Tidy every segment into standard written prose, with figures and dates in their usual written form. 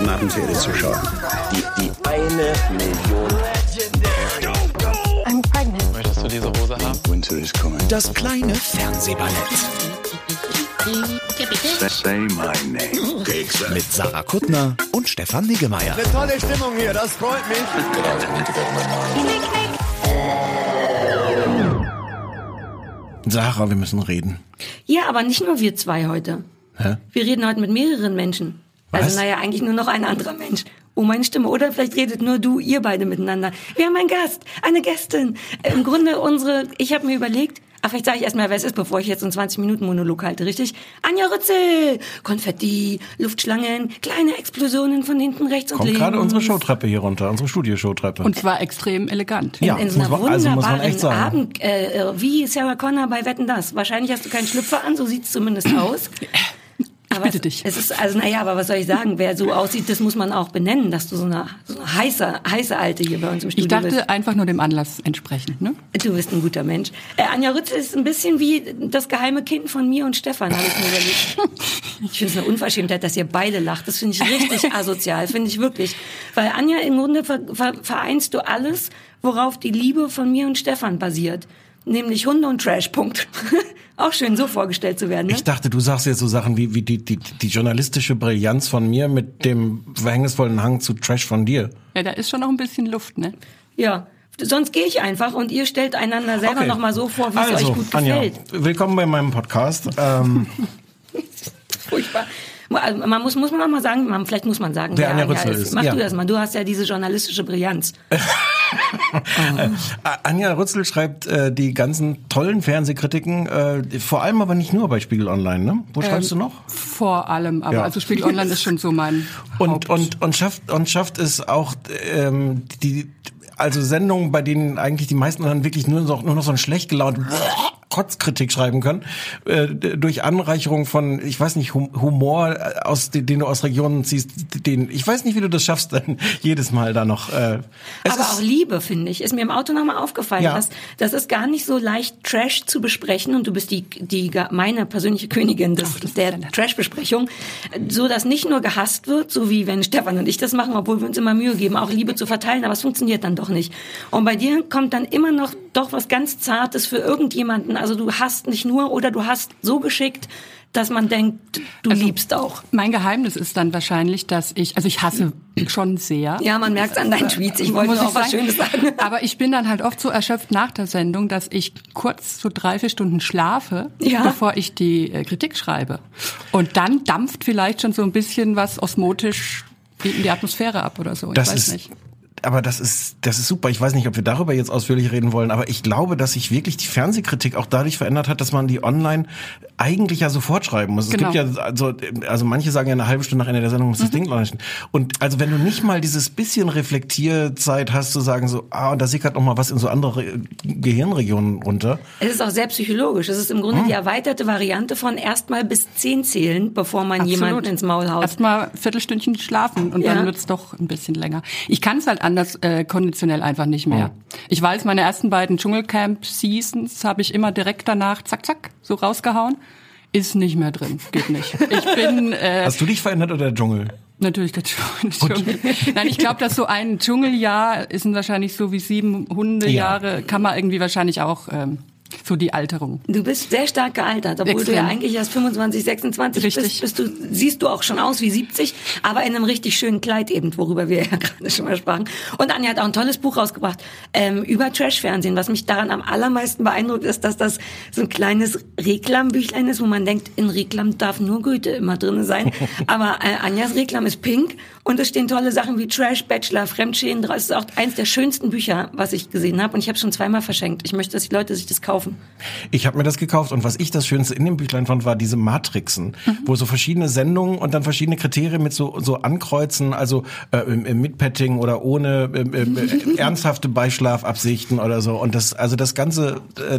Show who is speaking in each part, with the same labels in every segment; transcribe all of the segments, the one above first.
Speaker 1: Narrenpferde zu schauen. Die 1 Million.
Speaker 2: I'm pregnant.
Speaker 3: Möchtest du diese Hose haben?
Speaker 1: Winter is coming.
Speaker 4: Das kleine Fernsehballett.
Speaker 1: Say my name.
Speaker 4: Mit Sarah Kuttner und Stefan Niggemeier.
Speaker 5: Eine tolle Stimmung hier, das freut mich.
Speaker 4: Sarah, wir müssen reden.
Speaker 6: Ja, aber nicht nur wir zwei heute.
Speaker 4: Hä?
Speaker 6: Wir reden heute mit mehreren Menschen.
Speaker 4: Was?
Speaker 6: Also naja, eigentlich nur noch ein anderer Mensch. Oh, meine Stimme. Oder vielleicht redet nur du, ihr beide miteinander. Wir haben einen Gast, eine Gästin. Im Grunde ich habe mir überlegt, vielleicht sage ich erstmal, wer es ist, bevor ich jetzt einen 20-Minuten-Monolog halte, richtig? Anja Rützel! Konfetti, Luftschlangen, kleine Explosionen von hinten rechts und links.
Speaker 4: Kommt gerade unsere Showtreppe hier runter, unsere Studio-Showtreppe.
Speaker 7: Und zwar extrem elegant.
Speaker 4: Ja,
Speaker 6: in so einer
Speaker 4: muss man echt
Speaker 6: wunderbaren
Speaker 4: sagen.
Speaker 6: Abend, wie Sarah Connor bei Wetten, dass. Wahrscheinlich hast du keinen Schlüpfer an, so sieht's zumindest aus. Aber
Speaker 7: bitte dich.
Speaker 6: Es ist, aber was soll ich sagen? Wer so aussieht, das muss man auch benennen, dass du so eine heiße Alte hier bei uns im Studio bist.
Speaker 7: Ich dachte einfach nur dem Anlass entsprechend, ne?
Speaker 6: Du bist ein guter Mensch. Anja Rützel ist ein bisschen wie das geheime Kind von mir und Stefan, habe ich mir überlegt. Ich finde es eine Unverschämtheit, dass ihr beide lacht. Das finde ich richtig asozial, finde ich wirklich. Weil Anja, im Grunde vereinst du alles, worauf die Liebe von mir und Stefan basiert. Nämlich Hunde und Trash, Punkt. Auch schön, so vorgestellt zu werden, ne?
Speaker 4: Ich dachte, du sagst jetzt so Sachen wie die journalistische Brillanz von mir mit dem verhängnisvollen Hang zu Trash von dir.
Speaker 7: Ja, da ist schon noch ein bisschen Luft, ne?
Speaker 6: Ja, sonst gehe ich einfach und ihr stellt einander selber noch mal so vor, wie es euch gut
Speaker 4: Anja,
Speaker 6: gefällt.
Speaker 4: willkommen bei meinem Podcast.
Speaker 6: Furchtbar. Also muss man noch mal sagen, vielleicht muss man sagen,
Speaker 4: wer
Speaker 6: wer
Speaker 4: Anja Rützel ist.
Speaker 6: Mach du das mal, du hast ja diese journalistische Brillanz.
Speaker 4: Anja Rützel schreibt die ganzen tollen Fernsehkritiken, vor allem aber nicht nur bei Spiegel Online, ne? Wo schreibst du noch?
Speaker 7: Vor allem, aber
Speaker 4: Ja.
Speaker 7: also Spiegel Online ist schon so mein
Speaker 4: Und schafft es auch also Sendungen, bei denen eigentlich die meisten dann wirklich nur noch so ein schlecht gelaunten Kotzkritik schreiben können, durch Anreicherung von, ich weiß nicht, Humor, den du aus Regionen ziehst, ich weiß nicht, wie du das schaffst, dann jedes Mal da noch.
Speaker 6: Aber auch Liebe, finde ich, ist mir im Auto nochmal aufgefallen,
Speaker 4: Ja.
Speaker 6: das ist gar nicht so leicht Trash zu besprechen und du bist meine persönliche Königin der Trash-Besprechung, so dass nicht nur gehasst wird, so wie wenn Stefan und ich das machen, obwohl wir uns immer Mühe geben, auch Liebe zu verteilen, aber es funktioniert dann doch nicht. Und bei dir kommt dann immer noch doch was ganz Zartes für irgendjemanden. Also du hasst nicht nur oder du hasst so geschickt, dass man denkt, du liebst auch.
Speaker 7: Mein Geheimnis ist dann wahrscheinlich, dass ich hasse schon sehr.
Speaker 6: Ja, man merkt es an deinen Tweets. Ich wollte auch was Schönes sagen.
Speaker 7: Aber ich bin dann halt oft so erschöpft nach der Sendung, dass ich kurz so 3-4 Stunden schlafe,
Speaker 6: Ja.
Speaker 7: bevor ich die Kritik schreibe. Und dann dampft vielleicht schon so ein bisschen was osmotisch in die Atmosphäre ab oder so. Ich weiß nicht.
Speaker 4: Aber das ist super. Ich weiß nicht, ob wir darüber jetzt ausführlich reden wollen, aber ich glaube, dass sich wirklich die Fernsehkritik auch dadurch verändert hat, dass man die online eigentlich ja sofort schreiben muss.
Speaker 7: Genau.
Speaker 4: Es gibt ja, also manche sagen ja eine halbe Stunde nach Ende der Sendung muss das Ding online stehen. Und also wenn du nicht mal dieses bisschen Reflektierzeit hast, zu sagen so, und da sickert noch mal was in so andere Gehirnregionen runter.
Speaker 6: Es ist auch sehr psychologisch. Es ist im Grunde die erweiterte Variante von erstmal bis 10 zählen, bevor man jemanden ins Maul haut.
Speaker 7: Erstmal ein Viertelstündchen schlafen und dann wird's doch ein bisschen länger. Ich kann es halt anders konditionell einfach nicht mehr. Ich weiß, meine ersten beiden Dschungelcamp-Seasons habe ich immer direkt danach zack, zack, so rausgehauen. Ist nicht mehr drin. Geht nicht. Ich bin...
Speaker 4: Hast du dich verändert oder der Dschungel?
Speaker 7: Natürlich der Dschungel. Nein, ich glaube, dass so ein Dschungeljahr ist wahrscheinlich so wie 7 Hundejahre, kann man irgendwie wahrscheinlich auch... so die Alterung.
Speaker 6: Du bist sehr stark gealtert, obwohl du ja eigentlich erst 25, 26 bist. Siehst du auch schon aus wie 70, aber in einem richtig schönen Kleid eben, worüber wir ja gerade schon mal sprachen. Und Anja hat auch ein tolles Buch rausgebracht über Trash-Fernsehen. Was mich daran am allermeisten beeindruckt, ist, dass das so ein kleines Reklambüchlein ist, wo man denkt, in Reklam darf nur Goethe immer drin sein. Aber Anjas Reklam ist pink und es stehen tolle Sachen wie Trash, Bachelor, Fremdschäden. Das ist auch eins der schönsten Bücher, was ich gesehen habe. Und ich habe es schon 2-mal verschenkt. Ich möchte, dass die Leute sich das kaufen.
Speaker 4: Ich habe mir das gekauft und was ich das Schönste in dem Büchlein fand, war diese Matrixen, wo so verschiedene Sendungen und dann verschiedene Kriterien mit so ankreuzen, also mit Petting oder ohne ernsthafte Beischlafabsichten oder so. Und das Ganze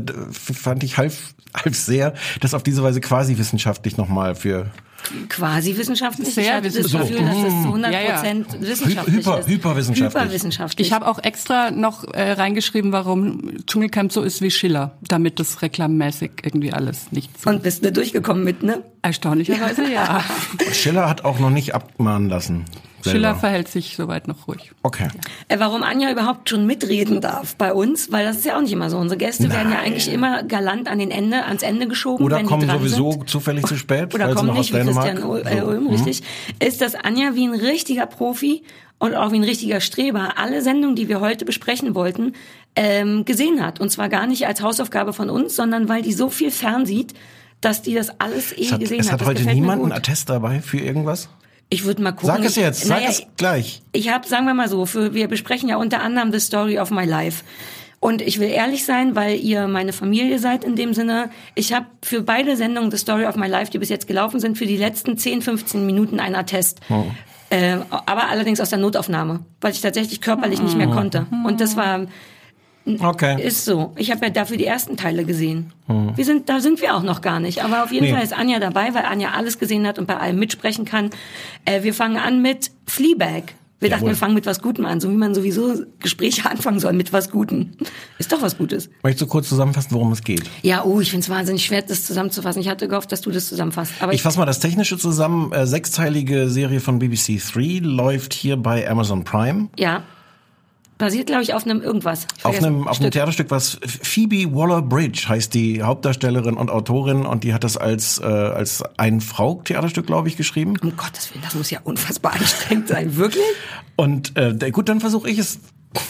Speaker 4: fand ich half sehr, das auf diese Weise quasi wissenschaftlich nochmal für...
Speaker 6: Quasi wissenschaftlich.
Speaker 7: Sehr
Speaker 6: ich hatte das Gefühl, dass das zu 100% wissenschaftlich ist.
Speaker 4: Hyperwissenschaftlich.
Speaker 7: Ich habe auch extra noch reingeschrieben, warum Dschungelcamp so ist wie Schiller, damit das reklammäßig irgendwie alles nicht so...
Speaker 6: Und bist du durchgekommen mit, ne?
Speaker 7: Erstaunlicherweise, ja.
Speaker 4: Schiller hat auch noch nicht abmahnen lassen.
Speaker 7: Schiller verhält sich soweit noch ruhig.
Speaker 4: Okay.
Speaker 6: Warum Anja überhaupt schon mitreden darf bei uns, weil das ist ja auch nicht immer so. Unsere Gäste werden ja eigentlich immer galant ans Ende geschoben.
Speaker 4: Oder
Speaker 6: wenn
Speaker 4: kommen
Speaker 6: die dran
Speaker 4: sowieso
Speaker 6: sind.
Speaker 4: zufällig zu spät.
Speaker 6: Oder kommen nicht, wie Christian Ulm, richtig. Ist, dass Anja wie ein richtiger Profi und auch wie ein richtiger Streber alle Sendungen, die wir heute besprechen wollten, gesehen hat. Und zwar gar nicht als Hausaufgabe von uns, sondern weil die so viel fernsieht, dass die das alles gesehen hat.
Speaker 4: Es hat heute niemand einen Attest dabei für irgendwas?
Speaker 6: Ich würde mal gucken.
Speaker 4: Sag es jetzt, sag es gleich.
Speaker 6: Ich habe, sagen wir mal so, wir besprechen ja unter anderem The Story of My Life. Und ich will ehrlich sein, weil ihr meine Familie seid in dem Sinne. Ich habe für beide Sendungen The Story of My Life, die bis jetzt gelaufen sind, für die letzten 10, 15 Minuten einen Attest. Oh. Aber allerdings aus der Notaufnahme, weil ich tatsächlich körperlich nicht mehr konnte. Und das war...
Speaker 4: Okay.
Speaker 6: Ist so. Ich habe ja dafür die ersten Teile gesehen. Da sind wir auch noch gar nicht. Aber auf jeden Fall ist Anja dabei, weil Anja alles gesehen hat und bei allem mitsprechen kann. Wir fangen an mit Fleabag. Wir dachten, wir fangen mit was Gutem an, so wie man sowieso Gespräche anfangen soll, mit was Gutem. Ist doch was Gutes.
Speaker 4: Möchtest du kurz zusammenfassen, worum es geht?
Speaker 6: Ja, ich finde es wahnsinnig schwer, das zusammenzufassen. Ich hatte gehofft, dass du das zusammenfasst. Aber
Speaker 4: ich fasse mal das Technische zusammen. 6-teilige Serie von BBC 3 läuft hier bei Amazon Prime.
Speaker 6: Ja. Basiert, glaube ich, auf einem irgendwas.
Speaker 4: Auf einem Theaterstück, was Phoebe Waller-Bridge heißt die Hauptdarstellerin und Autorin, und die hat das als Ein-Frau-Theaterstück, glaube ich, geschrieben.
Speaker 6: Um Gottes Willen, das muss ja unfassbar anstrengend sein, wirklich?
Speaker 4: Und gut, dann versuche ich es.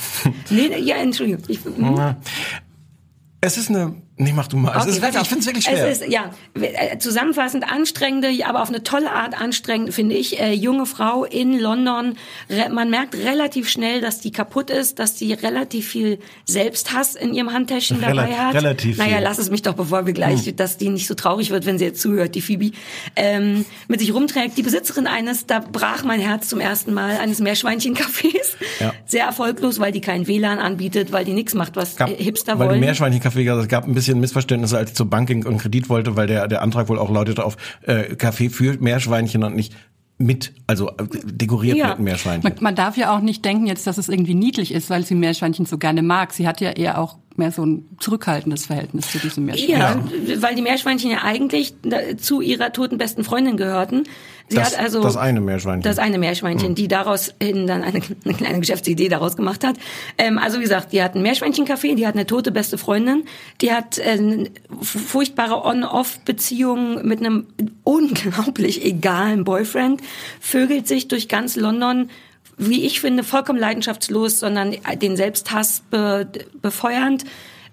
Speaker 6: Entschuldigung.
Speaker 4: Es ist eine... Nee, mach du mal.
Speaker 6: Okay,
Speaker 4: ich finde es wirklich schwer.
Speaker 6: Es ist, zusammenfassend anstrengende, aber auf eine tolle Art anstrengend, finde ich. Junge Frau in London. Man merkt relativ schnell, dass die kaputt ist, dass sie relativ viel Selbsthass in ihrem Handtäschchen dabei hat.
Speaker 4: Relativ viel.
Speaker 6: Lass es mich doch, bevor wir gleich, dass die nicht so traurig wird, wenn sie jetzt zuhört, die Phoebe, mit sich rumträgt. Die Besitzerin da brach mein Herz zum ersten Mal, eines Meerschweinchen-Cafés. Ja. Sehr erfolglos, weil die kein WLAN anbietet, weil die nichts macht, was Hipster wollen.
Speaker 4: Weil die Meerschweinchen-Café, es gab ein bisschen Missverständnisse, als ich zur Bank ging und Kredit wollte, weil der Antrag wohl auch lautete auf Kaffee für Meerschweinchen und nicht dekoriert mit Meerschweinchen.
Speaker 7: Man darf ja auch nicht denken jetzt, dass es irgendwie niedlich ist, weil sie Meerschweinchen so gerne mag. Sie hat ja eher auch mehr so ein zurückhaltendes Verhältnis zu diesem Meerschweinchen.
Speaker 6: Ja, weil die Meerschweinchen ja eigentlich zu ihrer toten besten Freundin gehörten.
Speaker 4: Das eine Meerschweinchen.
Speaker 6: Das eine Meerschweinchen, die daraus dann eine kleine Geschäftsidee daraus gemacht hat. Also wie gesagt, die hat ein Meerschweinchen-Café, die hat eine tote beste Freundin, die hat furchtbare On-Off-Beziehungen mit einem unglaublich egalen Boyfriend, vögelt sich durch ganz London, wie ich finde, vollkommen leidenschaftslos, sondern den Selbsthass befeuernd.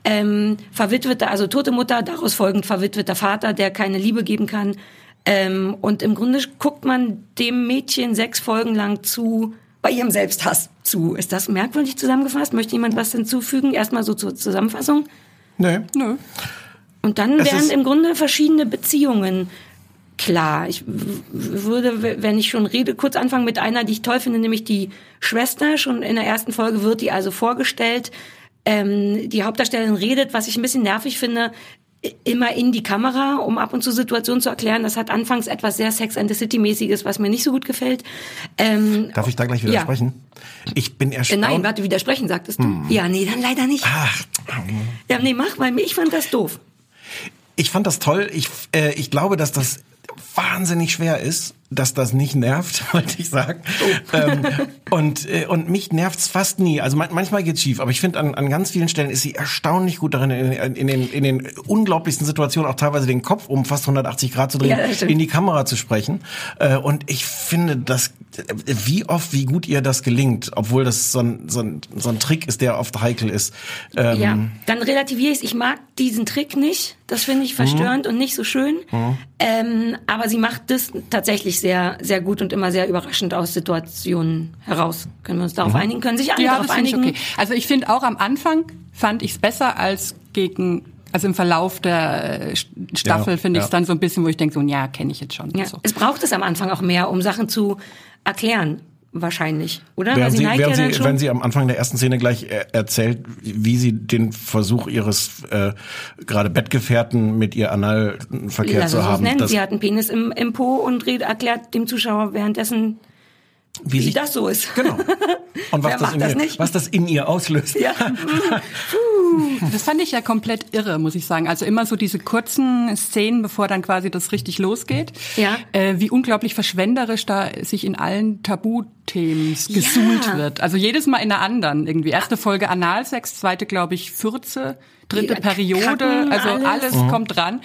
Speaker 6: Also tote Mutter, daraus folgend verwitweter Vater, der keine Liebe geben kann. Und im Grunde guckt man dem Mädchen 6 Folgen lang bei ihrem Selbsthass zu. Ist das merkwürdig zusammengefasst? Möchte jemand was hinzufügen? Erstmal so zur Zusammenfassung?
Speaker 4: Nee.
Speaker 6: Und dann werden im Grunde verschiedene Beziehungen klar. Ich würde, wenn ich schon rede, kurz anfangen mit einer, die ich toll finde, nämlich die Schwester. Schon in der ersten Folge wird die also vorgestellt. Die Hauptdarstellerin redet, was ich ein bisschen nervig finde, immer in die Kamera, um ab und zu Situationen zu erklären. Das hat anfangs etwas sehr Sex and the City-mäßiges, was mir nicht so gut gefällt.
Speaker 4: Darf ich da gleich widersprechen? Ja. Ich bin erstaunt.
Speaker 6: Nein, warte, widersprechen, sagtest du? Ja, nee, dann leider nicht.
Speaker 4: Ach.
Speaker 6: Ja, nee, mach, weil ich fand das doof.
Speaker 4: Ich fand das toll. Ich glaube, dass das wahnsinnig schwer ist, dass das nicht nervt, wollte ich sagen. Oh. Und mich nervt's fast nie. Also manchmal geht's schief, aber ich finde, an ganz vielen Stellen ist sie erstaunlich gut darin, in den unglaublichsten Situationen auch teilweise den Kopf um fast 180 Grad zu drehen, in die Kamera zu sprechen. Und ich finde, wie gut ihr das gelingt, obwohl das so ein Trick ist, der oft heikel ist.
Speaker 6: Ja, dann relativiere ich. Ich mag diesen Trick nicht. Das finde ich verstörend und nicht so schön. Aber sie macht das tatsächlich sehr, sehr gut und immer sehr überraschend aus Situationen heraus. Können wir uns darauf einigen? Können sich alle darauf einigen?
Speaker 7: Okay. Also ich finde auch am Anfang fand ich es besser als also im Verlauf der Staffel finde ich es dann so ein bisschen, wo ich denke, kenne ich jetzt schon.
Speaker 6: Ja.
Speaker 7: So.
Speaker 6: Es braucht es am Anfang auch mehr, um Sachen zu erklären. Wahrscheinlich, oder?
Speaker 4: Wenn sie am Anfang der ersten Szene gleich erzählt, wie sie den Versuch ihres gerade Bettgefährten mit ihr Analverkehr zu haben.
Speaker 6: Sie hat einen Penis im Po und erklärt dem Zuschauer währenddessen, wie das so ist.
Speaker 4: Genau. Und was das in ihr auslöst.
Speaker 6: Ja.
Speaker 7: Das fand ich ja komplett irre, muss ich sagen. Also immer so diese kurzen Szenen, bevor dann quasi das richtig losgeht.
Speaker 6: Ja.
Speaker 7: Wie unglaublich verschwenderisch da sich in allen Tabuthemen gesuhlt wird. Also jedes Mal in einer anderen irgendwie. Erste Folge Analsex, zweite, glaube ich, Fürze, dritte Periode.
Speaker 6: Kacken,
Speaker 7: also alles kommt dran.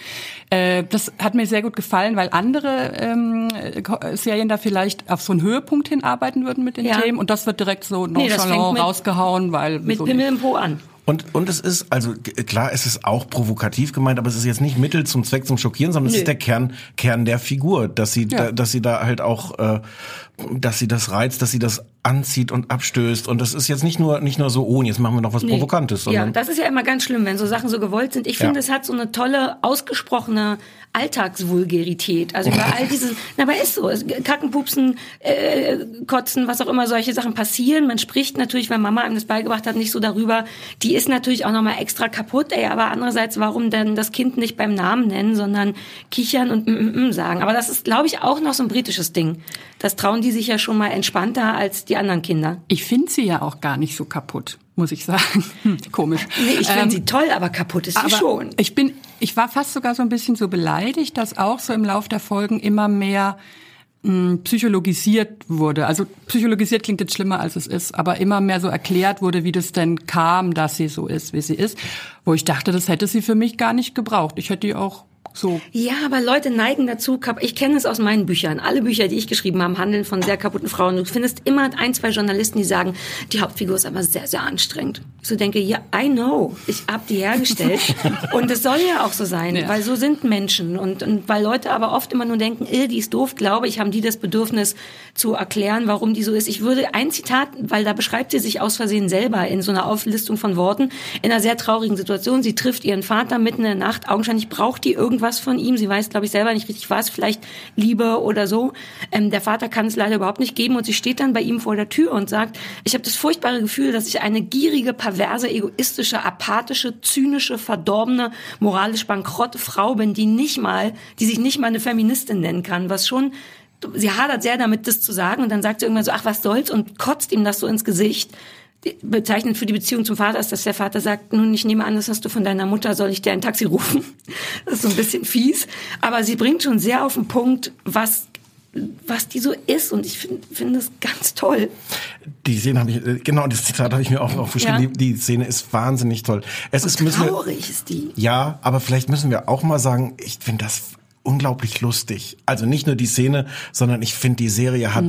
Speaker 7: Das hat mir sehr gut gefallen, weil andere Serien da vielleicht auf so einen Höhepunkt hinarbeiten würden mit den Themen. Und das wird direkt so nonchalant rausgehauen, weil
Speaker 6: mit
Speaker 7: so
Speaker 6: Pimmel im Po an.
Speaker 4: Und es ist, also klar, es ist auch provokativ gemeint, aber es ist jetzt nicht Mittel zum Zweck zum Schockieren, sondern es ist der Kern der Figur, dass sie da halt auch, dass sie das reizt, dass sie das anzieht und abstößt. Und das ist jetzt nicht nur so, jetzt machen wir noch was Provokantes. Sondern
Speaker 6: das ist ja immer ganz schlimm, wenn so Sachen so gewollt sind. Ich finde, es hat so eine tolle, ausgesprochene Alltagsvulgarität. Also über all diese, aber ist so, Kacken, Pupsen, Kotzen, was auch immer, solche Sachen passieren. Man spricht natürlich, weil Mama einem das beigebracht hat, nicht so darüber. Die ist natürlich auch nochmal extra kaputt, aber andererseits, warum denn das Kind nicht beim Namen nennen, sondern kichern und sagen. Aber das ist, glaube ich, auch noch so ein britisches Ding. Das trauen die sich ja schon mal entspannter als die anderen Kinder.
Speaker 7: Ich finde sie ja auch gar nicht so kaputt, muss ich sagen. Komisch.
Speaker 6: Nee, ich finde sie toll, aber kaputt ist sie schon.
Speaker 7: Ich war fast sogar so ein bisschen so beleidigt, dass auch so im Lauf der Folgen immer mehr psychologisiert wurde. Also psychologisiert klingt jetzt schlimmer, als es ist, aber immer mehr so erklärt wurde, wie das denn kam, dass sie so ist, wie sie ist. Wo ich dachte, das hätte sie für mich gar nicht gebraucht. Ich hätte die auch so.
Speaker 6: Ja, aber Leute neigen dazu, ich kenne es aus meinen Büchern, alle Bücher, die ich geschrieben habe, handeln von sehr kaputten Frauen. Du findest immer 1, 2 Journalisten, die sagen, die Hauptfigur ist aber sehr, sehr anstrengend. Ich so denke, ja, I know, ich hab die hergestellt und es soll ja auch so sein, weil so sind Menschen und weil Leute aber oft immer nur denken, die ist doof, glaube ich, haben die das Bedürfnis zu erklären, warum die so ist. Ich würde ein Zitat, weil da beschreibt sie sich aus Versehen selber in so einer Auflistung von Worten, in einer sehr traurigen Situation. Sie trifft ihren Vater mitten in der Nacht, augenscheinlich braucht die irgendwas von ihm. Sie weiß, glaube ich, selber nicht richtig was, vielleicht Liebe oder so. Der Vater kann es leider überhaupt nicht geben und sie steht dann bei ihm vor der Tür und sagt, ich habe das furchtbare Gefühl, dass ich eine gierige, perverse, egoistische, apathische, zynische, verdorbene, moralisch bankrotte Frau bin, die sich nicht mal eine Feministin nennen kann, was schon, sie hadert sehr damit, das zu sagen und dann sagt sie irgendwann so, ach, was soll's und kotzt ihm das so ins Gesicht. Bezeichnend für die Beziehung zum Vater ist, dass der Vater sagt, nun, ich nehme an, das hast du von deiner Mutter, soll ich dir ein Taxi rufen? Das ist so ein bisschen fies. Aber sie bringt schon sehr auf den Punkt, was die so ist. Und ich finde das ganz toll.
Speaker 4: Die Szene habe ich, genau, das Zitat habe ich mir auch aufgeschrieben. Ja. Die Szene ist wahnsinnig toll.
Speaker 6: Traurig ist die.
Speaker 4: Ja, aber vielleicht müssen wir auch mal sagen, ich finde das unglaublich lustig. Also nicht nur die Szene, sondern ich finde, die Serie hat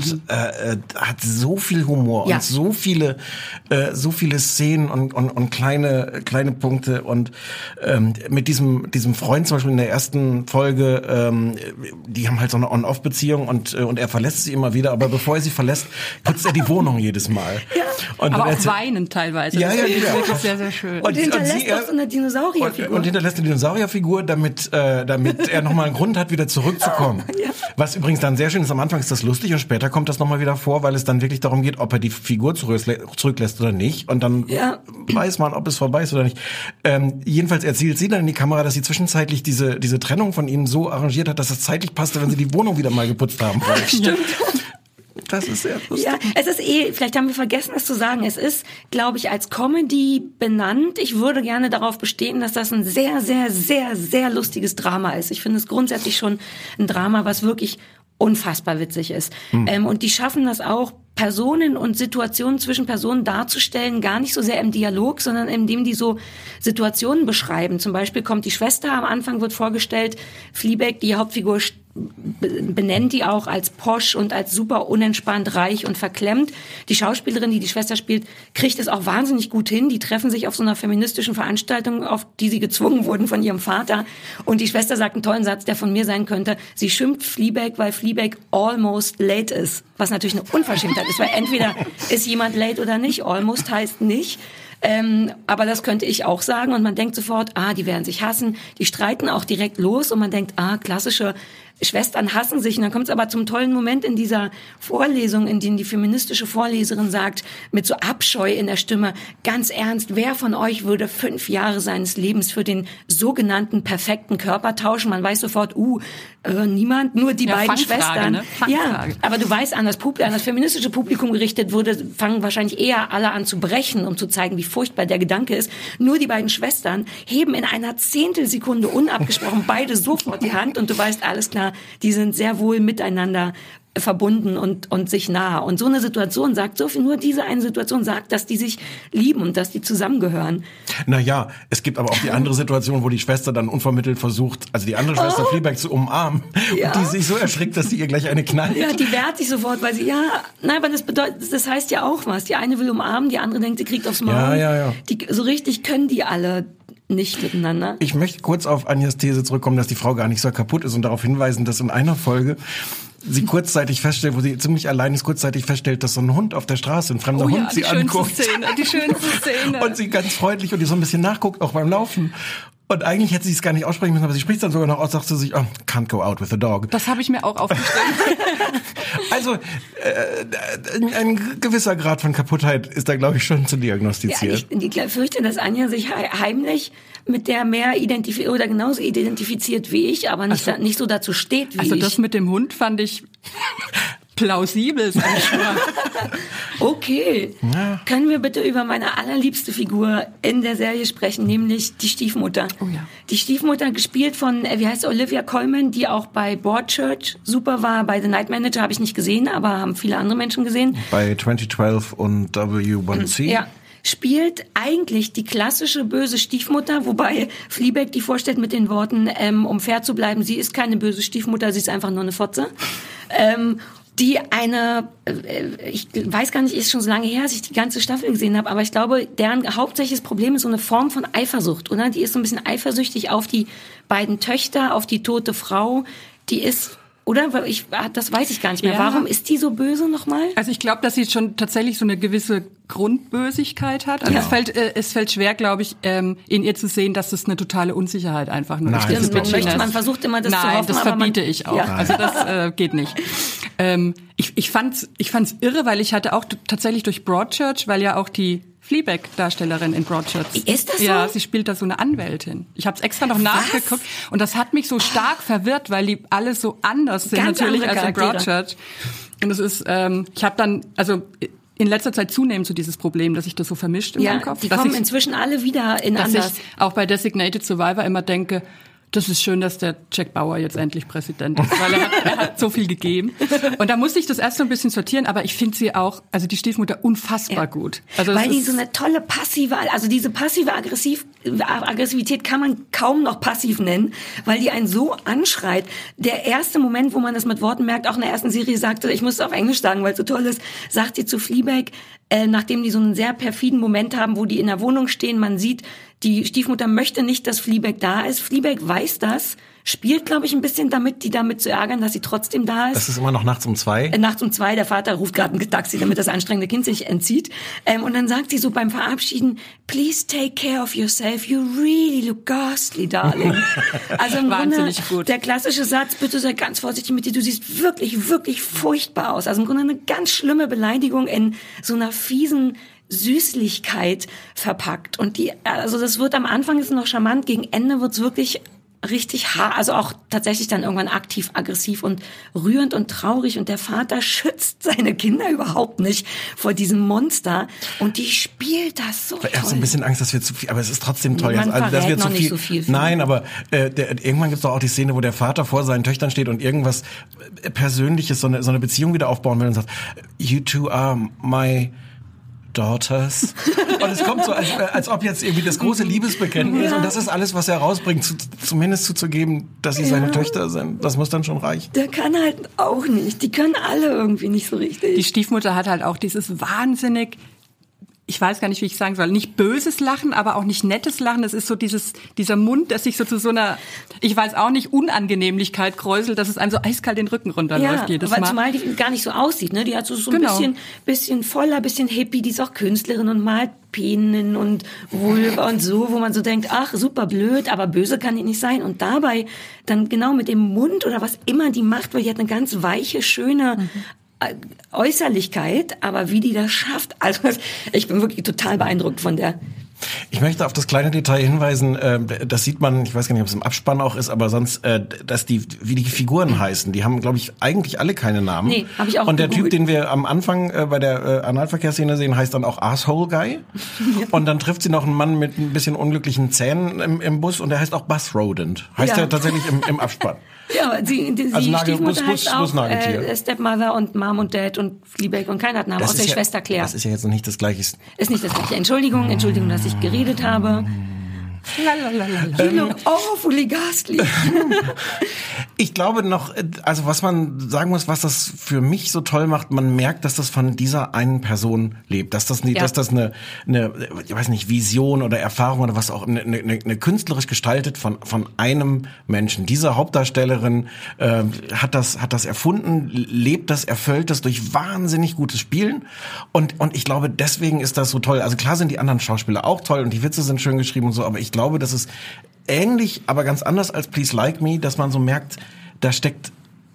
Speaker 4: so viel Humor und so viele Szenen und kleine Punkte und mit diesem Freund zum Beispiel in der ersten Folge, die haben halt so eine On-Off-Beziehung und er verlässt sie immer wieder, aber bevor er sie verlässt, putzt er die Wohnung jedes Mal.
Speaker 7: Ja.
Speaker 4: Und
Speaker 7: aber auch weinen teilweise.
Speaker 4: Ja,
Speaker 7: das ist wirklich sehr, sehr schön.
Speaker 6: Und hinterlässt auch so eine Dinosaurierfigur.
Speaker 4: Und hinterlässt eine Dinosaurierfigur, damit er nochmal einen Grund hat, wieder zurückzukommen. Ja. Was übrigens dann sehr schön ist, am Anfang ist das lustig und später kommt das nochmal wieder vor, weil es dann wirklich darum geht, ob er die Figur zurücklässt oder nicht. Und dann weiß man, ob es vorbei ist oder nicht. Jedenfalls erzählt sie dann in die Kamera, dass sie zwischenzeitlich diese Trennung von ihnen so arrangiert hat, dass es zeitlich passte, wenn sie die Wohnung wieder mal geputzt haben.
Speaker 6: Stimmt.
Speaker 4: Das ist sehr lustig.
Speaker 6: Ja, es ist vielleicht haben wir vergessen, es zu sagen, es ist, glaube ich, als Comedy benannt. Ich würde gerne darauf bestehen, dass das ein sehr, sehr, sehr, sehr lustiges Drama ist. Ich finde es grundsätzlich schon ein Drama, was wirklich unfassbar witzig ist. Und die schaffen das auch, Personen und Situationen zwischen Personen darzustellen, gar nicht so sehr im Dialog, sondern indem die so Situationen beschreiben. Zum Beispiel kommt die Schwester, am Anfang wird vorgestellt, Fleabag, die Hauptfigur, benennt die auch als posch und als super unentspannt, reich und verklemmt. Die Schauspielerin, die Schwester spielt, kriegt es auch wahnsinnig gut hin. Die treffen sich auf so einer feministischen Veranstaltung, auf die sie gezwungen wurden von ihrem Vater. Und die Schwester sagt einen tollen Satz, der von mir sein könnte. Sie schimpft Fleabag, weil Fleabag almost late ist. Was natürlich eine Unverschämtheit ist, weil entweder ist jemand late oder nicht. Almost heißt nicht. Aber das könnte ich auch sagen und man denkt sofort, die werden sich hassen, die streiten auch direkt los und man denkt, klassische Schwestern hassen sich. Und dann kommt es aber zum tollen Moment in dieser Vorlesung, in dem die feministische Vorleserin sagt, mit so Abscheu in der Stimme, ganz ernst, wer von euch würde 5 Jahre seines Lebens für den sogenannten perfekten Körper tauschen? Man weiß sofort, niemand, nur die beiden Schwestern.
Speaker 7: Ne?
Speaker 6: Ja, aber du weißt, an das feministische Publikum gerichtet fangen wahrscheinlich eher alle an zu brechen, um zu zeigen, wie furchtbar der Gedanke ist. Nur die beiden Schwestern heben in einer Zehntelsekunde unabgesprochen beide sofort die Hand und du weißt, alles klar, die sind sehr wohl miteinander verbunden und sich nah. Und so eine Situation sagt so viel, nur diese eine Situation sagt, dass die sich lieben und dass die zusammengehören.
Speaker 4: Naja, es gibt aber auch die andere Situation, wo die Schwester dann unvermittelt versucht, also die andere Schwester Fleabag zu umarmen und die sich so erschrickt, dass sie ihr gleich eine knallt.
Speaker 6: Ja, die wehrt sich sofort, weil sie, aber das heißt ja auch was. Die eine will umarmen, die andere denkt, sie kriegt aufs Maul.
Speaker 4: Ja.
Speaker 6: So richtig können die alle nicht miteinander.
Speaker 4: Ich möchte kurz auf Anjas These zurückkommen, dass die Frau gar nicht so kaputt ist und darauf hinweisen, dass in einer Folge sie kurzzeitig feststellt, wo sie ziemlich allein ist, kurzzeitig feststellt, dass so ein Hund auf der Straße, ein fremder Hund sie anguckt.
Speaker 7: Die schönste Szene.
Speaker 4: Und sie ganz freundlich und die so ein bisschen nachguckt, auch beim Laufen. Und eigentlich hätte sie es gar nicht aussprechen müssen, aber sie spricht dann sogar noch aus, sagt sie sich, can't go out with a dog.
Speaker 7: Das habe ich mir auch aufgeschrieben.
Speaker 4: Also ein gewisser Grad von Kaputtheit ist da, glaube ich, schon zu diagnostizieren.
Speaker 6: Ja, ich fürchte, dass Anja sich heimlich mit der mehr genauso identifiziert wie ich, aber nicht so dazu steht wie ich.
Speaker 7: Also das mit dem Hund fand ich plausibel, sag ich mal.
Speaker 6: Okay. Ja. Können wir bitte über meine allerliebste Figur in der Serie sprechen, nämlich die Stiefmutter.
Speaker 7: Oh ja.
Speaker 6: Die Stiefmutter, gespielt von, Olivia Colman, die auch bei Broadchurch super war. Bei The Night Manager habe ich nicht gesehen, aber haben viele andere Menschen gesehen.
Speaker 4: Bei 2012 und W1C.
Speaker 6: Ja. Spielt eigentlich die klassische böse Stiefmutter, wobei Fleabag die vorstellt mit den Worten, um fair zu bleiben, sie ist keine böse Stiefmutter, sie ist einfach nur eine Fotze. Die ich weiß gar nicht, ist schon so lange her, dass ich die ganze Staffel gesehen habe, aber ich glaube, deren hauptsächliches Problem ist so eine Form von Eifersucht, oder? Die ist so ein bisschen eifersüchtig auf die beiden Töchter, auf die tote Frau. Die ist, oder? Das weiß ich gar nicht mehr. Ja. Warum ist die so böse nochmal?
Speaker 7: Also ich glaube, dass sie schon tatsächlich so eine gewisse Grundbösigkeit hat. Also es fällt schwer, glaube ich, in ihr zu sehen, dass das eine totale Unsicherheit einfach nur ist.
Speaker 6: Man versucht immer das zu hoffen.
Speaker 7: Nein, das verbiete ich auch. Ja. Also das geht nicht. Ich fand's irre, weil ich hatte auch tatsächlich durch Broadchurch, weil ja auch die Fleabag-Darstellerin in Broadchurch.
Speaker 6: Ist das so?
Speaker 7: Ja, sie spielt da so eine Anwältin. Ich habe es extra noch nachgeguckt und das hat mich so stark verwirrt, weil die alle so anders sind
Speaker 6: ganz
Speaker 7: natürlich als in Broadchurch. Und es ist, ich habe dann, in letzter Zeit zunehmend so dieses Problem, dass ich das so vermischt in meinem Kopf.
Speaker 6: Die kommen inzwischen alle wieder in anders.
Speaker 7: Dass ich auch bei Designated Survivor immer denke, das ist schön, dass der Jack Bauer jetzt endlich Präsident ist, weil er hat so viel gegeben. Und da musste ich das erst so ein bisschen sortieren, aber ich finde sie auch, also die Stiefmutter, unfassbar gut. Also
Speaker 6: weil die so eine tolle diese passive Aggressivität kann man kaum noch passiv nennen, weil die einen so anschreit. Der erste Moment, wo man das mit Worten merkt, auch in der ersten Serie sagte, ich muss es auf Englisch sagen, weil es so toll ist, sagt sie zu Fleabag, nachdem die so einen sehr perfiden Moment haben, wo die in der Wohnung stehen, man sieht, die Stiefmutter möchte nicht, dass Fleabag da ist. Fleabag weiß das, spielt, glaube ich, ein bisschen damit, die damit zu ärgern, dass sie trotzdem da ist.
Speaker 4: Das ist immer noch nachts um 2?
Speaker 6: Nachts um 2, der Vater ruft gerade ein Taxi, damit das anstrengende Kind sich entzieht. Und dann sagt sie so beim Verabschieden, please take care of yourself, you really look ghastly, darling. Also im Grunde gut. Der klassische Satz, bitte sei ganz vorsichtig mit dir, du siehst wirklich, wirklich furchtbar aus. Also im Grunde eine ganz schlimme Beleidigung in so einer fiesen Süßlichkeit verpackt. Und das wird am Anfang ist noch charmant, gegen Ende wird's wirklich richtig hart, also auch tatsächlich dann irgendwann aktiv aggressiv und rührend und traurig und der Vater schützt seine Kinder überhaupt nicht vor diesem Monster und die spielt das so toll.
Speaker 4: Er hat so ein bisschen Angst, dass wir zu viel, aber es ist trotzdem toll.
Speaker 6: Man
Speaker 4: dass wir
Speaker 6: noch nicht so viel.
Speaker 4: Nein, aber irgendwann gibt's doch auch die Szene, wo der Vater vor seinen Töchtern steht und irgendwas Persönliches, so eine Beziehung wieder aufbauen will und sagt, you two are my Daughters. Und es kommt so, als ob jetzt irgendwie das große Liebesbekenntnis und das ist alles, was er rausbringt, zumindest zuzugeben, dass sie seine Töchter sind. Das muss dann schon reichen.
Speaker 6: Der kann halt auch nicht. Die können alle irgendwie nicht so richtig.
Speaker 7: Die Stiefmutter hat halt auch dieses wahnsinnig, ich weiß gar nicht, wie ich sagen soll, nicht böses Lachen, aber auch nicht nettes Lachen. Das ist so dieser Mund, der sich so zu so einer, ich weiß auch nicht, Unangenehmlichkeit kräuselt, dass es einem so eiskalt den Rücken runterläuft jedes Mal.
Speaker 6: Zumal die gar nicht so aussieht, ne? Die hat so ein bisschen voller, bisschen hippie, die ist auch Künstlerin und malt Penen und Vulva und so, wo man so denkt, ach, super blöd, aber böse kann die nicht sein. Und dabei dann genau mit dem Mund oder was immer die macht, weil die hat eine ganz weiche, schöne Äußerlichkeit, aber wie die das schafft, also ich bin wirklich total beeindruckt von der.
Speaker 4: Ich möchte auf das kleine Detail hinweisen, das sieht man, ich weiß gar nicht, ob es im Abspann auch ist, aber sonst, dass wie die Figuren heißen, die haben, glaube ich, eigentlich alle keine Namen.
Speaker 6: Nee, habe ich auch
Speaker 4: Und der
Speaker 6: gegoogelt.
Speaker 4: Typ, den wir am Anfang bei der Analverkehrsszene sehen, heißt dann auch Asshole Guy. Ja. Und dann trifft sie noch einen Mann mit ein bisschen unglücklichen Zähnen im Bus und der heißt auch Buzz Rodent. Heißt der tatsächlich im Abspann.
Speaker 6: Ja, sie
Speaker 4: also
Speaker 6: Stiefmutter heißt auch
Speaker 4: Busnagetier.
Speaker 6: Stepmother und Mom und Dad und Fleabag und keiner hat Namen, außer die Schwester Claire.
Speaker 4: Das ist ja jetzt noch nicht das Gleiche.
Speaker 6: Ist nicht das Gleiche. Entschuldigung, dass ich geredet habe. You look awfully ghastly.
Speaker 4: Ich glaube noch, also was man sagen muss, was das für mich so toll macht, man merkt, dass das von dieser einen Person lebt, dass das eine ich weiß nicht, Vision oder Erfahrung oder was auch, eine künstlerisch gestaltet von einem Menschen. Diese Hauptdarstellerin hat das erfunden, lebt das, erfüllt das durch wahnsinnig gutes Spielen und ich glaube, deswegen ist das so toll. Also klar sind die anderen Schauspieler auch toll und die Witze sind schön geschrieben und so, aber ich glaube, das ist ähnlich, aber ganz anders als Please Like Me, dass man so merkt, da steckt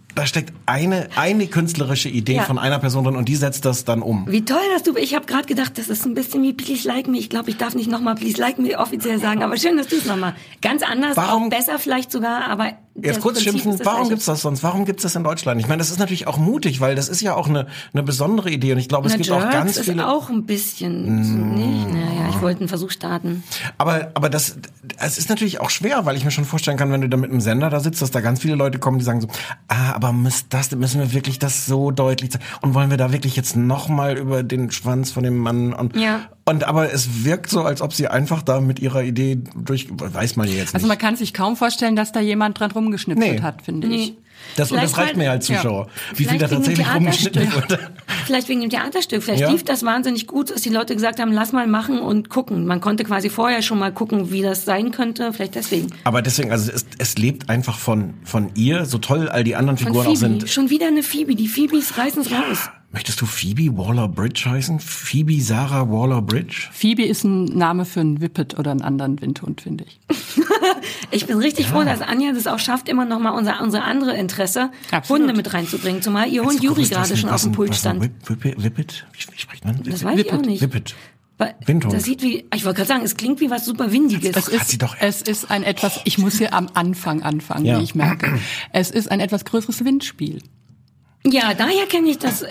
Speaker 4: eine künstlerische Idee von einer Person drin und die setzt das dann um.
Speaker 6: Wie toll, ich habe gerade gedacht, das ist ein bisschen wie Please Like Me. Ich glaube, ich darf nicht nochmal Please Like Me offiziell sagen, aber schön, dass du es nochmal. Ganz anders, auch besser vielleicht sogar, aber
Speaker 4: jetzt kurz schimpfen, warum gibt's das sonst? Warum gibt's das in Deutschland? Ich meine, das ist natürlich auch mutig, weil das ist ja auch eine besondere Idee und ich glaube, es gibt auch ganz viele.
Speaker 6: Ist auch ein bisschen nicht. Naja, ich wollte einen Versuch starten.
Speaker 4: Aber es ist natürlich auch schwer, weil ich mir schon vorstellen kann, wenn du da mit einem Sender da sitzt, dass da ganz viele Leute kommen, die sagen so, aber müssen wir wirklich das so deutlich sagen? Und wollen wir da wirklich jetzt nochmal über den Schwanz von dem Mann und aber es wirkt so, als ob sie einfach da mit ihrer Idee weiß man ja jetzt nicht.
Speaker 7: Also man kann sich kaum vorstellen, dass da jemand dran rumgeschnipselt hat, finde ich.
Speaker 4: Das reicht mir als Zuschauer. Ja. Wie viel da tatsächlich rumgeschnitten wurde.
Speaker 6: Vielleicht wegen dem Theaterstück. Vielleicht lief das wahnsinnig gut, dass die Leute gesagt haben, lass mal machen und gucken. Man konnte quasi vorher schon mal gucken, wie das sein könnte. Vielleicht deswegen.
Speaker 4: Aber deswegen, also es lebt einfach von ihr, so toll all die anderen Figuren auch sind.
Speaker 6: Schon wieder eine Phoebe. Die Phoebes reißen es raus.
Speaker 4: Möchtest du Phoebe Waller-Bridge heißen? Phoebe Sarah Waller-Bridge?
Speaker 7: Phoebe ist ein Name für einen Whippet oder einen anderen Windhund, finde ich.
Speaker 6: Ich bin richtig froh, dass Anja das auch schafft, immer noch mal unser andere Interesse,
Speaker 7: Absolut.
Speaker 6: Hunde mit reinzubringen. Zumal ihr Hund Juri gerade schon auf dem Pult stand.
Speaker 4: Whippet? Wie spricht man?
Speaker 6: Das weiß ich auch nicht.
Speaker 4: Whippet.
Speaker 6: Windhund. Das sieht ich wollte gerade sagen, es klingt wie was super Windiges.
Speaker 7: Es ist ein etwas, ich muss hier am Anfang anfangen, wie ich merke. Es ist ein etwas größeres Windspiel.
Speaker 6: Ja, daher kenne ich das.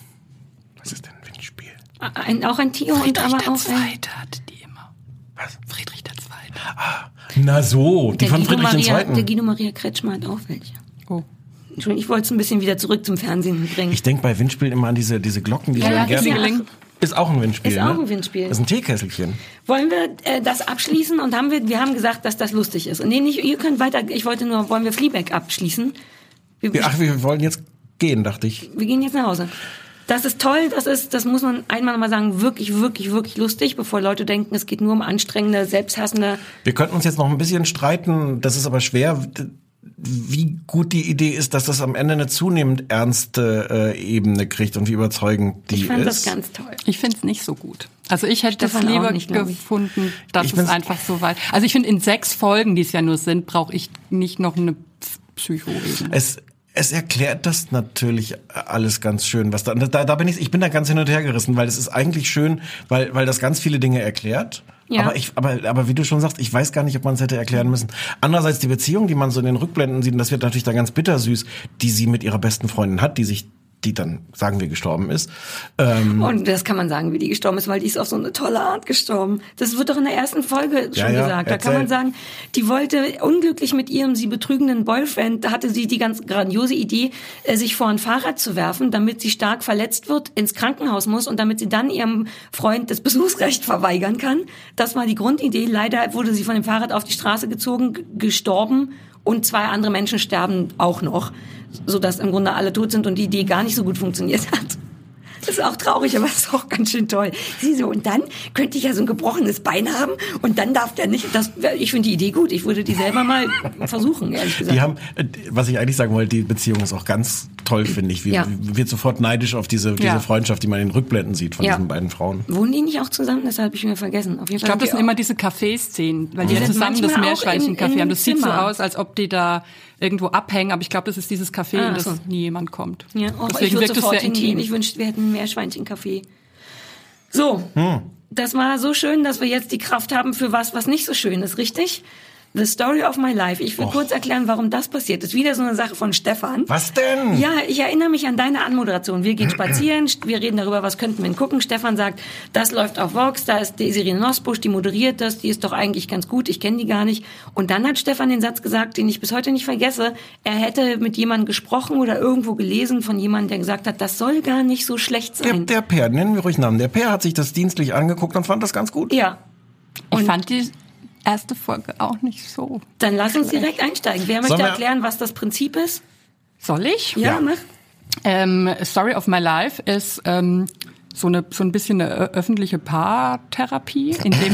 Speaker 4: Was ist denn ein Windspiel?
Speaker 6: Auch ein Tierhund, aber auch
Speaker 7: Zweite hatte die immer. Was? Friedrich der Zweite.
Speaker 4: Na so, die von Friedrich II.
Speaker 6: Der Guido Maria Kretschmer hat auch welche.
Speaker 7: Oh.
Speaker 6: Entschuldigung, ich wollte es ein bisschen wieder zurück zum Fernsehen bringen.
Speaker 4: Ich denke bei Windspielen immer an diese Glocken, die so im Gärten. Ist auch ein Windspiel,
Speaker 6: Ist auch ein Windspiel.
Speaker 4: Das ist ein Teekesselchen.
Speaker 6: Wollen wir das abschließen? Und wir haben gesagt, dass das lustig ist. Und nee, nicht, ihr könnt weiter, wollen wir Fleabag abschließen?
Speaker 4: Wir wollen jetzt gehen, dachte ich.
Speaker 6: Wir gehen jetzt nach Hause. Das ist toll, das muss man einmal mal sagen, wirklich, wirklich, wirklich lustig, bevor Leute denken, es geht nur um anstrengende, selbsthassende.
Speaker 4: Wir könnten uns jetzt noch ein bisschen streiten, das ist aber schwer, wie gut die Idee ist, dass das am Ende eine zunehmend ernste Ebene kriegt und wie überzeugend die ist.
Speaker 6: Ich fand das ganz toll.
Speaker 7: Ich finde es nicht so gut. Also ich hätte es lieber gefunden, dass es einfach so weit. Also ich finde, in 6 Folgen, die es ja nur sind, brauche ich nicht noch eine Psycho-Ebene.
Speaker 4: Es erklärt das natürlich alles ganz schön, was da bin ich bin da ganz hin und her gerissen, weil es ist eigentlich schön, weil das ganz viele Dinge erklärt. Ja. Aber wie du schon sagst, ich weiß gar nicht, ob man es hätte erklären müssen. Andererseits die Beziehung, die man so in den Rückblenden sieht, und das wird natürlich da ganz bittersüß, die sie mit ihrer besten Freundin hat, die dann, sagen wir, gestorben ist.
Speaker 6: Und das kann man sagen, wie die gestorben ist, weil die ist auf so eine tolle Art gestorben. Das wird doch in der ersten Folge schon gesagt. Da kann man sagen, die wollte unglücklich mit ihrem sie betrügenden Boyfriend, da hatte sie die ganz grandiose Idee, sich vor ein Fahrrad zu werfen, damit sie stark verletzt wird, ins Krankenhaus muss und damit sie dann ihrem Freund das Besuchsrecht verweigern kann. Das war die Grundidee. Leider wurde sie von dem Fahrrad auf die Straße gezogen, gestorben und 2 andere Menschen sterben auch noch, sodass im Grunde alle tot sind und die Idee gar nicht so gut funktioniert hat. Das ist auch traurig, aber das ist auch ganz schön toll. Sie so, und dann könnte ich ja so ein gebrochenes Bein haben und dann darf der nicht. Ich finde die Idee gut. Ich würde die selber mal versuchen, ehrlich gesagt.
Speaker 4: Die haben, was ich eigentlich sagen wollte, die Beziehung ist auch ganz toll, finde ich. Wird sofort neidisch auf diese Freundschaft, die man in Rückblenden sieht von diesen beiden Frauen.
Speaker 6: Wohnen die nicht auch zusammen? Das habe ich mir vergessen. Auf jeden Fall.
Speaker 7: Ich glaube, das sind immer diese Café-Szenen, weil die zusammen das Meerschweinchen-Café haben. Das sieht so aus, als ob die da irgendwo abhängen, aber ich glaube, das ist dieses Café, in das nie jemand kommt.
Speaker 6: Ja, deswegen wirkt es sehr intim. Ich wünschte, wir hätten ein Meerschweinchen-Café. So, das war so schön, dass wir jetzt die Kraft haben für was nicht so schön ist, richtig? The Story of My Life. Ich will kurz erklären, warum das passiert ist. Wieder so eine Sache von Stefan.
Speaker 4: Was denn?
Speaker 6: Ja, ich erinnere mich an deine Anmoderation. Wir gehen spazieren, wir reden darüber, was könnten wir denn gucken. Stefan sagt, das läuft auf Vox, da ist Desiree Nosbusch, die moderiert das, die ist doch eigentlich ganz gut, ich kenne die gar nicht. Und dann hat Stefan den Satz gesagt, den ich bis heute nicht vergesse, er hätte mit jemandem gesprochen oder irgendwo gelesen von jemandem, der gesagt hat, das soll gar nicht so schlecht sein.
Speaker 4: Der Per, nennen wir ruhig Namen. Der Per hat sich das dienstlich angeguckt und fand das ganz gut.
Speaker 6: Ja.
Speaker 7: Ich fand die erste Folge auch nicht so.
Speaker 6: Dann lass uns direkt einsteigen. Wer möchte erklären, was das Prinzip ist?
Speaker 7: Soll ich?
Speaker 6: Ja, mach.
Speaker 7: Story of My Life ist so ein bisschen eine öffentliche Paartherapie. In dem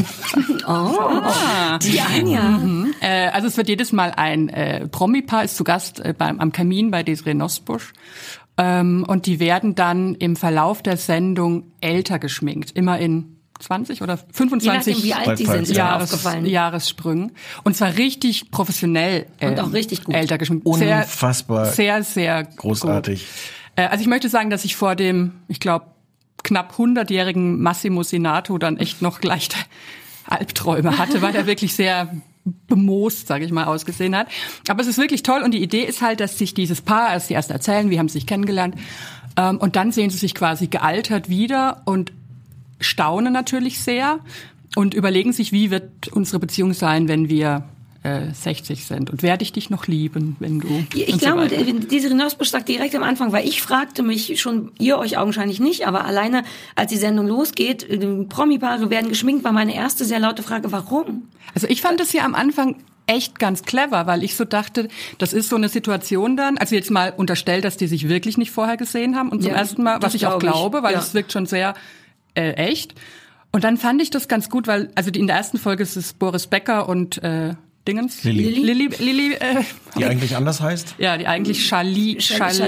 Speaker 6: die Anja.
Speaker 7: Also es wird jedes Mal ein Promi-Paar ist zu Gast am Kamin bei Desiree Nosbusch. Und die werden dann im Verlauf der Sendung älter geschminkt. Immer in 20 oder 25
Speaker 6: wie alt die sind,
Speaker 7: Jahressprüngen. Und zwar richtig professionell
Speaker 6: und auch richtig gut.
Speaker 7: Älter geschminkt.
Speaker 4: Unfassbar.
Speaker 7: Sehr, sehr
Speaker 4: großartig.
Speaker 7: Gut. Also ich möchte sagen, dass ich vor dem, ich glaube, knapp 100-jährigen Massimo Senato dann echt noch leichte Albträume hatte, weil er wirklich sehr bemoost, sage ich mal, ausgesehen hat. Aber es ist wirklich toll und die Idee ist halt, dass sich dieses Paar, als sie erst erzählen, wie haben sie sich kennengelernt, und dann sehen sie sich quasi gealtert wieder und staunen natürlich sehr und überlegen sich, wie wird unsere Beziehung sein, wenn wir 60 sind und werde ich dich noch lieben, wenn du...
Speaker 6: Ich glaube, Desiree Nosbusch sagt direkt am Anfang, weil ich fragte mich schon, ihr euch augenscheinlich nicht, aber alleine, als die Sendung losgeht, Promi-Paare werden geschminkt, war meine erste sehr laute Frage, warum?
Speaker 7: Also ich fand es ja am Anfang echt ganz clever, weil ich so dachte, das ist so eine Situation dann, also jetzt mal unterstellt, dass die sich wirklich nicht vorher gesehen haben und zum ersten Mal, was ich auch glaube, weil es wirkt schon sehr echt. Und dann fand ich das ganz gut, weil, also in der ersten Folge ist es Boris Becker und Dingens? Lilly,
Speaker 4: die eigentlich anders heißt?
Speaker 7: Ja, die eigentlich Charlie.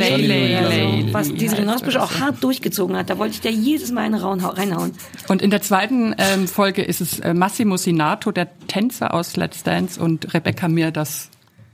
Speaker 6: Was Desiree Nosbusch auch hart durchgezogen hat. Da wollte ich da jedes Mal eine reinhauen.
Speaker 7: Und in der zweiten Folge ist es Massimo Senato, der Tänzer aus Let's Dance, und Rebecca Mir, das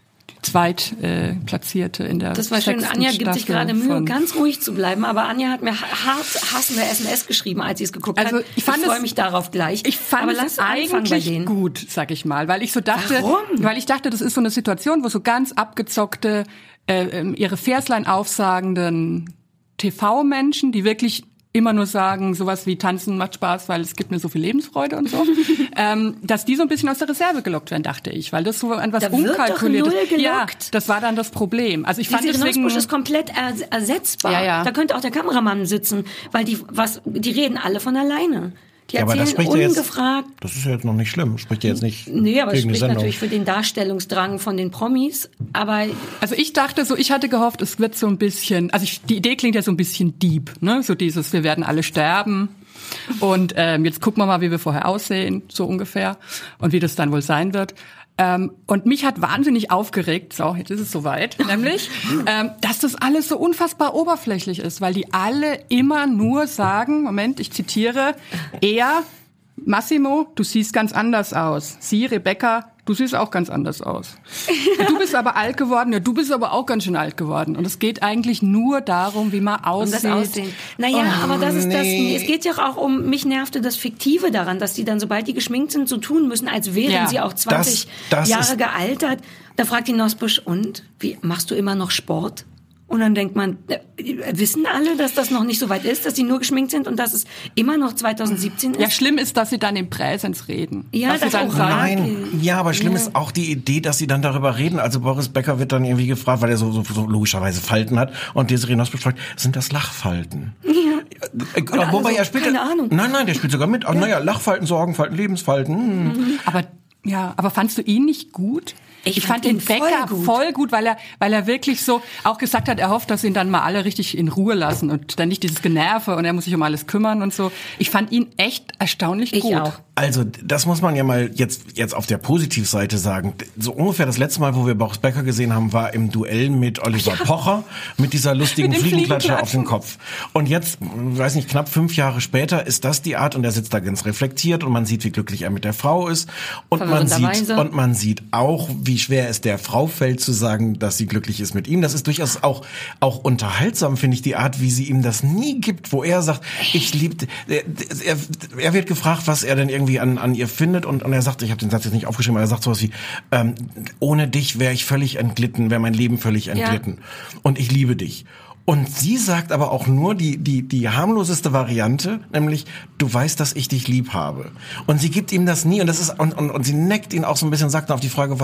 Speaker 7: Zweitplatzierte in der
Speaker 6: Das war schön. Anja gibt sich gerade Mühe, ganz ruhig zu bleiben, aber Anja hat mir hart hassende SMS geschrieben, als sie es geguckt hat. Ich freue mich darauf gleich.
Speaker 7: Ich fand es eigentlich gut, sag ich mal, weil ich so dachte, das ist so eine Situation, wo so ganz abgezockte, ihre Verslein aufsagenden TV-Menschen, die wirklich immer nur sagen, sowas wie Tanzen macht Spaß, weil es gibt mir so viel Lebensfreude und so, dass die so ein bisschen aus der Reserve gelockt werden, dachte ich, weil das so etwas unkalkuliert ist. Ja, das war dann das Problem. Also ich fand deswegen,
Speaker 6: Nosbusch ist komplett ersetzbar.
Speaker 7: Ja.
Speaker 6: Da könnte auch der Kameramann sitzen, weil die reden alle von alleine. Die erzählen
Speaker 4: aber das
Speaker 6: ungefragt.
Speaker 4: Das ist ja jetzt noch nicht schlimm. Spricht ja jetzt nicht.
Speaker 6: Nee, aber es spricht natürlich für den Darstellungsdrang von den Promis. Aber
Speaker 7: also ich dachte so, ich hatte gehofft, es wird so ein bisschen, also die Idee klingt ja so ein bisschen deep, ne? So dieses, wir werden alle sterben. Und jetzt gucken wir mal, wie wir vorher aussehen, so ungefähr. Und wie das dann wohl sein wird. Und mich hat wahnsinnig aufgeregt, so, jetzt ist es soweit, nämlich, dass das alles so unfassbar oberflächlich ist, weil die alle immer nur sagen, Moment, ich zitiere, Massimo, du siehst ganz anders aus. Sie, Rebecca, du siehst auch ganz anders aus. Du bist aber alt geworden, ja, du bist aber auch ganz schön alt geworden. Und es geht eigentlich nur darum, wie man aussieht.
Speaker 6: Um das Aussehen. Naja, aber das ist das. Es geht ja auch um, mich nervte das Fiktive daran, dass die dann, sobald die geschminkt sind, so tun müssen, als wären sie auch 20 Jahre gealtert. Da fragt die Nosbusch, und? Wie, machst du immer noch Sport? Und dann denkt man, wissen alle, dass das noch nicht so weit ist, dass sie nur geschminkt sind und dass es immer noch 2017 ist?
Speaker 7: Ja, schlimm ist, dass sie dann im Präsens reden.
Speaker 6: Ja, das auch
Speaker 4: Nein, ja, aber schlimm ist auch die Idee, dass sie dann darüber reden. Also Boris Becker wird dann irgendwie gefragt, weil er so logischerweise Falten hat. Und Desiree Nosbusch fragt, sind das Lachfalten?
Speaker 6: Ja.
Speaker 4: Wobei er spielt,
Speaker 6: keine Ahnung.
Speaker 4: Nein, der spielt sogar mit. Naja, Lachfalten, Sorgenfalten, Lebensfalten.
Speaker 7: Aber fandst du ihn nicht gut? Ich fand den Becker voll gut, weil er wirklich so auch gesagt hat, er hofft, dass ihn dann mal alle richtig in Ruhe lassen und dann nicht dieses Generve und er muss sich um alles kümmern und so. Ich fand ihn echt erstaunlich gut.
Speaker 6: Ich auch.
Speaker 4: Also, das muss man ja mal jetzt auf der Positivseite sagen. So ungefähr das letzte Mal, wo wir Boris Becker gesehen haben, war im Duell mit Oliver Pocher, mit dieser lustigen Fliegenklatsche auf den Kopf. Und jetzt, weiß nicht, knapp 5 Jahre später ist das die Art und er sitzt da ganz reflektiert und man sieht, wie glücklich er mit der Frau ist. Und man sieht auch, wie schwer es der Frau fällt zu sagen, dass sie glücklich ist mit ihm. Das ist durchaus auch unterhaltsam, finde ich, die Art, wie sie ihm das nie gibt, wo er sagt, ich liebe, er wird gefragt, was er denn irgendwie an ihr findet und er sagt, ich habe den Satz jetzt nicht aufgeschrieben, aber er sagt sowas wie, ohne dich wäre ich völlig entglitten, wäre mein Leben völlig entglitten. Ja. Und ich liebe dich. Und sie sagt aber auch nur die harmloseste Variante, nämlich, du weißt, dass ich dich lieb habe. Und sie gibt ihm das nie und das ist und sie neckt ihn auch so ein bisschen, sagt dann auf die Frage,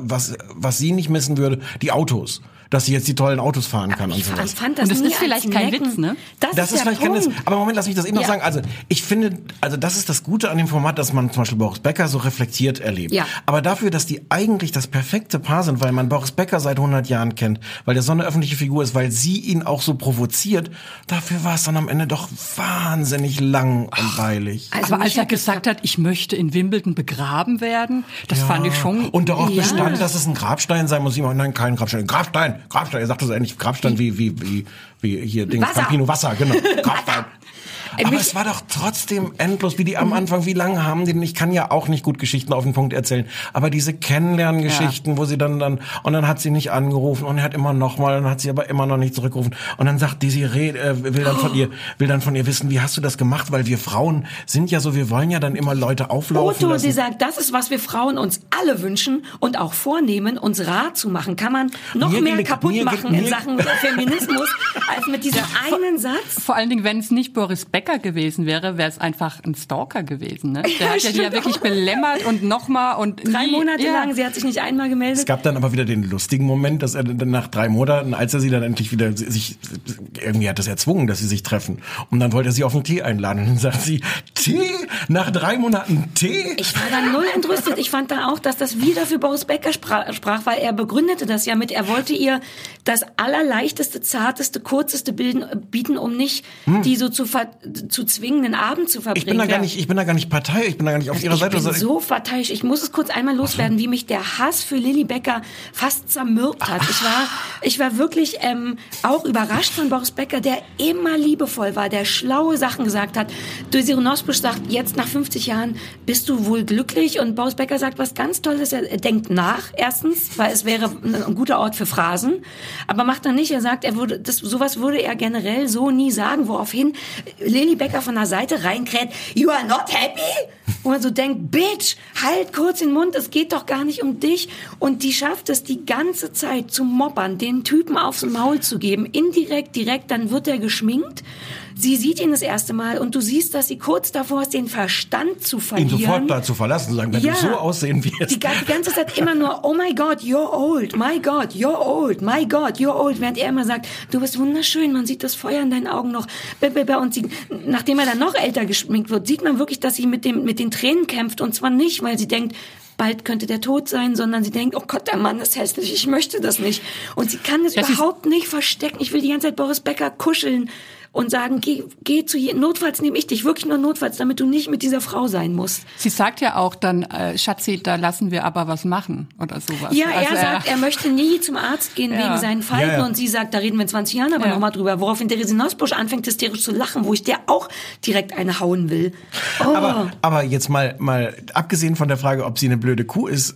Speaker 4: was sie nicht missen würde, die Autos. Dass sie jetzt die tollen Autos fahren kann und sowas.
Speaker 7: Und das ist vielleicht kein Witz, ne?
Speaker 6: Das ist
Speaker 4: vielleicht kein Witz. Aber Moment, lass mich das eben noch sagen. Also ich finde, das ist das Gute an dem Format, dass man zum Beispiel Boris Becker so reflektiert erlebt. Ja. Aber dafür, dass die eigentlich das perfekte Paar sind, weil man Boris Becker seit 100 Jahren kennt, weil der so eine öffentliche Figur ist, weil sie ihn auch so provoziert, dafür war es dann am Ende doch wahnsinnig langweilig.
Speaker 7: Also aber als er gesagt hat, ich möchte in Wimbledon begraben werden, das fand ich schon...
Speaker 4: Und darauf bestand, dass es ein Grabstein sein muss. Nein, kein Grabstein. Grabstein. Er sagte so ähnlich Grabstein wie hier Dings Campino Wasser, genau. Grabstein. Aber es war doch trotzdem endlos, wie die am Anfang, wie lange haben die denn? Ich kann ja auch nicht gut Geschichten auf den Punkt erzählen, aber diese Kennenlerngeschichten, wo sie dann und dann hat sie nicht angerufen und er hat immer noch mal, dann hat sie aber immer noch nicht zurückgerufen und dann sagt Desiree, will dann von ihr wissen, wie hast du das gemacht, weil wir Frauen sind ja so, wir wollen ja dann immer Leute auflaufen lassen.
Speaker 6: Sie sagt, das ist, was wir Frauen uns alle wünschen und auch vornehmen, uns rar zu machen. Kann man noch mehr kaputt machen in Sachen Feminismus, als mit diesem einen Satz?
Speaker 7: Vor allen Dingen, wenn es nicht Boris Becker gewesen wäre, wäre es einfach ein Stalker gewesen. Ne? Der hat ja die ja wirklich belämmert und nochmal und
Speaker 6: 3 Monate lang, sie hat sich nicht einmal gemeldet.
Speaker 4: Es gab dann aber wieder den lustigen Moment, dass er dann nach 3 Monaten, als er sie dann endlich wieder irgendwie hat es erzwungen, dass sie sich treffen. Und dann wollte er sie auf einen Tee einladen. Und dann sagt sie, Tee? Nach 3 Monaten Tee?
Speaker 6: Ich war dann null entrüstet. Ich fand da auch, dass das wieder für Boris Becker sprach, weil er begründete das ja mit, er wollte ihr das allerleichteste, zarteste, kurzeste bieten, um nicht die so zu zwingen, den Abend zu verbringen.
Speaker 4: Ich bin da gar nicht Partei, ich bin da gar nicht auf ihrer Seite.
Speaker 6: Ich bin so parteiisch. Ich muss es kurz einmal loswerden, wie mich der Hass für Lilly Becker fast zermürbt hat. Ich war wirklich auch überrascht von Boris Becker, der immer liebevoll war, der schlaue Sachen gesagt hat. Desiree Nosbusch sagt, jetzt nach 50 Jahren bist du wohl glücklich, und Boris Becker sagt was ganz Tolles, er denkt nach, erstens, weil es wäre ein guter Ort für Phrasen, aber macht er nicht, er sagt, sowas würde er generell so nie sagen, woraufhin Lilly Becker von der Seite reinkräht, you are not happy? Wo man so denkt, Bitch, halt kurz den Mund, es geht doch gar nicht um dich. Und die schafft es die ganze Zeit zu mobbern, den Typen aufs Maul zu geben, indirekt, direkt, dann wird er geschminkt. Sie sieht ihn das erste Mal und du siehst, dass sie kurz davor ist, den Verstand zu verlieren.
Speaker 4: Ihn sofort da zu verlassen, zu sagen, wenn du so aussehen wirst.
Speaker 6: Die ganze Zeit immer nur, oh my God, you're old, my God, you're old, my God, you're old. Während er immer sagt, du bist wunderschön, man sieht das Feuer in deinen Augen noch. Und sie, nachdem er dann noch älter geschminkt wird, sieht man wirklich, dass sie mit den Tränen kämpft. Und zwar nicht, weil sie denkt, bald könnte der tot sein, sondern sie denkt, oh Gott, der Mann ist hässlich, ich möchte das nicht. Und sie kann es überhaupt nicht verstecken. Ich will die ganze Zeit Boris Becker kuscheln und sagen, geh zu ihr, notfalls nehme ich dich, wirklich nur notfalls, damit du nicht mit dieser Frau sein musst.
Speaker 7: Sie sagt ja auch dann, Schatzi, da lassen wir aber was machen oder sowas.
Speaker 6: Ja, also er sagt, er möchte nie zum Arzt gehen wegen seinen Falten und sie sagt, da reden wir in 20 Jahren aber nochmal drüber, woraufhin Desiree Nosbusch anfängt hysterisch zu lachen, wo ich der auch direkt eine hauen will. Oh.
Speaker 4: Aber jetzt mal abgesehen von der Frage, ob sie eine blöde Kuh ist,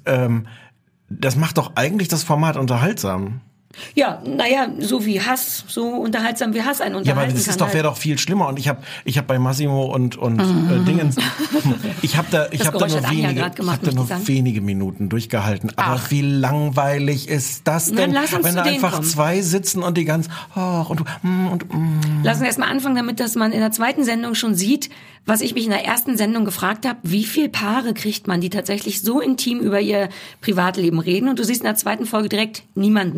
Speaker 4: das macht doch eigentlich das Format unterhaltsam.
Speaker 6: Ja, naja, so wie Hass, so unterhaltsam wie Hass einen unterhalten kann.
Speaker 4: Ja, aber das wäre doch viel schlimmer. Und ich hab bei Massimo und Dingens, ich hab da nur wenige Minuten durchgehalten. Aber wie langweilig ist das denn, wenn da einfach 2 sitzen und die ganz,
Speaker 6: Lass uns erstmal anfangen damit, dass man in der zweiten Sendung schon sieht, was ich mich in der ersten Sendung gefragt habe, wie viele Paare kriegt man, die tatsächlich so intim über ihr Privatleben reden? Und du siehst in der zweiten Folge direkt niemanden.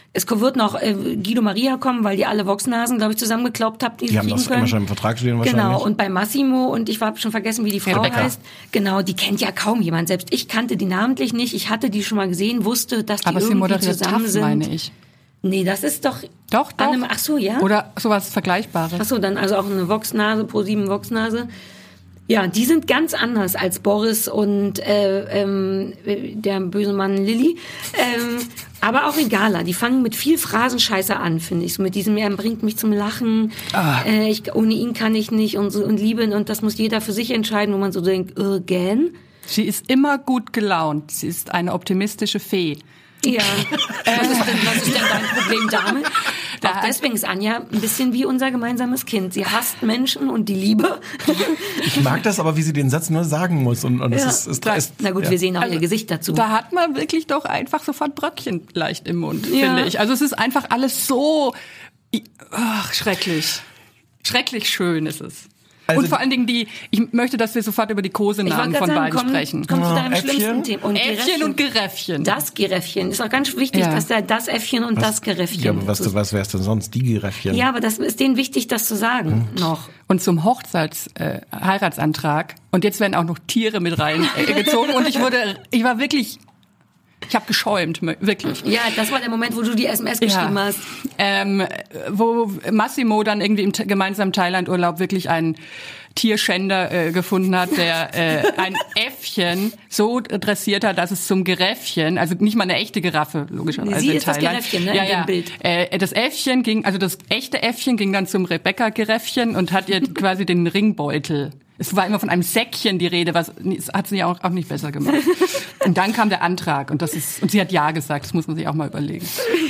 Speaker 6: Es wird noch Guido Maria kommen, weil die alle Vox-Nasen, glaube ich, zusammengeklaubt haben,
Speaker 4: die haben das immer schon im Vertrag stehen wahrscheinlich.
Speaker 6: Genau, und bei Massimo, und ich habe schon vergessen, wie die Frau heißt. Genau, die kennt ja kaum jemand. Selbst ich kannte die namentlich nicht. Ich hatte die schon mal gesehen, wusste, dass die
Speaker 7: aber
Speaker 6: irgendwie zusammen sind.
Speaker 7: Meine ich.
Speaker 6: Nee, das ist doch...
Speaker 7: Doch.
Speaker 6: Ach so, ja?
Speaker 7: Oder sowas Vergleichbares.
Speaker 6: Ach so, dann also auch eine Vox-Nase, Pro7 Vox-Nase. Ja, die sind ganz anders als Boris und der böse Mann Lilly. Aber auch egaler. Die fangen mit viel Phrasenscheiße an, finde ich. So mit diesem, er bringt mich zum Lachen. Ohne ihn kann ich nicht und so und Liebe und das muss jeder für sich entscheiden, wo man so denkt, gähn.
Speaker 7: Sie ist immer gut gelaunt. Sie ist eine optimistische Fee.
Speaker 6: Ja. Was ist denn dein Problem damit? Auch deswegen ist Anja ein bisschen wie unser gemeinsames Kind. Sie hasst Menschen und die Liebe.
Speaker 4: Ich mag das aber, wie sie den Satz nur sagen muss. Und es ist
Speaker 6: na gut, wir sehen auch ihr Gesicht dazu.
Speaker 7: Da hat man wirklich doch einfach sofort Bröckchen leicht im Mund, finde ich. Also es ist einfach alles so schrecklich. Schrecklich schön ist es. Also und vor allen Dingen ich möchte, dass wir sofort über die Kosenamen von beiden sprechen.
Speaker 6: Kommt zu deinem schlimmsten Thema. Und
Speaker 7: Äffchen und Geräffchen.
Speaker 6: Das Geräffchen. Ist auch ganz wichtig, dass da das Äffchen und das Geräffchen.
Speaker 4: Ja, aber was wär's denn sonst? Die Geräffchen.
Speaker 6: Ja, aber das ist denen wichtig, das zu sagen noch.
Speaker 7: Und zum Heiratsantrag. Und jetzt werden auch noch Tiere mit reingezogen. Und ich war wirklich... Ich habe geschäumt, wirklich.
Speaker 6: Ja, das war der Moment, wo du die SMS geschrieben hast.
Speaker 7: Wo Massimo dann irgendwie im gemeinsamen Thailand-Urlaub wirklich einen Tierschänder gefunden hat, der ein Äffchen so dressiert hat, dass es zum Geräffchen, also nicht mal eine echte Giraffe, logischerweise
Speaker 6: Sie
Speaker 7: in
Speaker 6: ist
Speaker 7: Thailand.
Speaker 6: Das Geräffchen, ne, in dem Bild.
Speaker 7: Das Äffchen das echte Äffchen ging dann zum Rebecca-Geräffchen und hat ihr quasi den Ringbeutel. Es war immer von einem Säckchen die Rede, was hat sie auch nicht besser gemacht. Und dann kam der Antrag und sie hat ja gesagt, das muss man sich auch mal überlegen.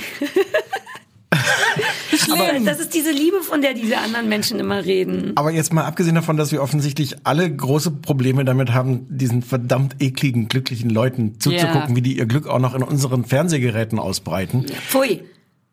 Speaker 6: Das ist diese Liebe, von der diese anderen Menschen immer reden.
Speaker 4: Aber jetzt mal abgesehen davon, dass wir offensichtlich alle große Probleme damit haben, diesen verdammt ekligen, glücklichen Leuten zuzugucken, wie die ihr Glück auch noch in unseren Fernsehgeräten ausbreiten.
Speaker 6: Pfui.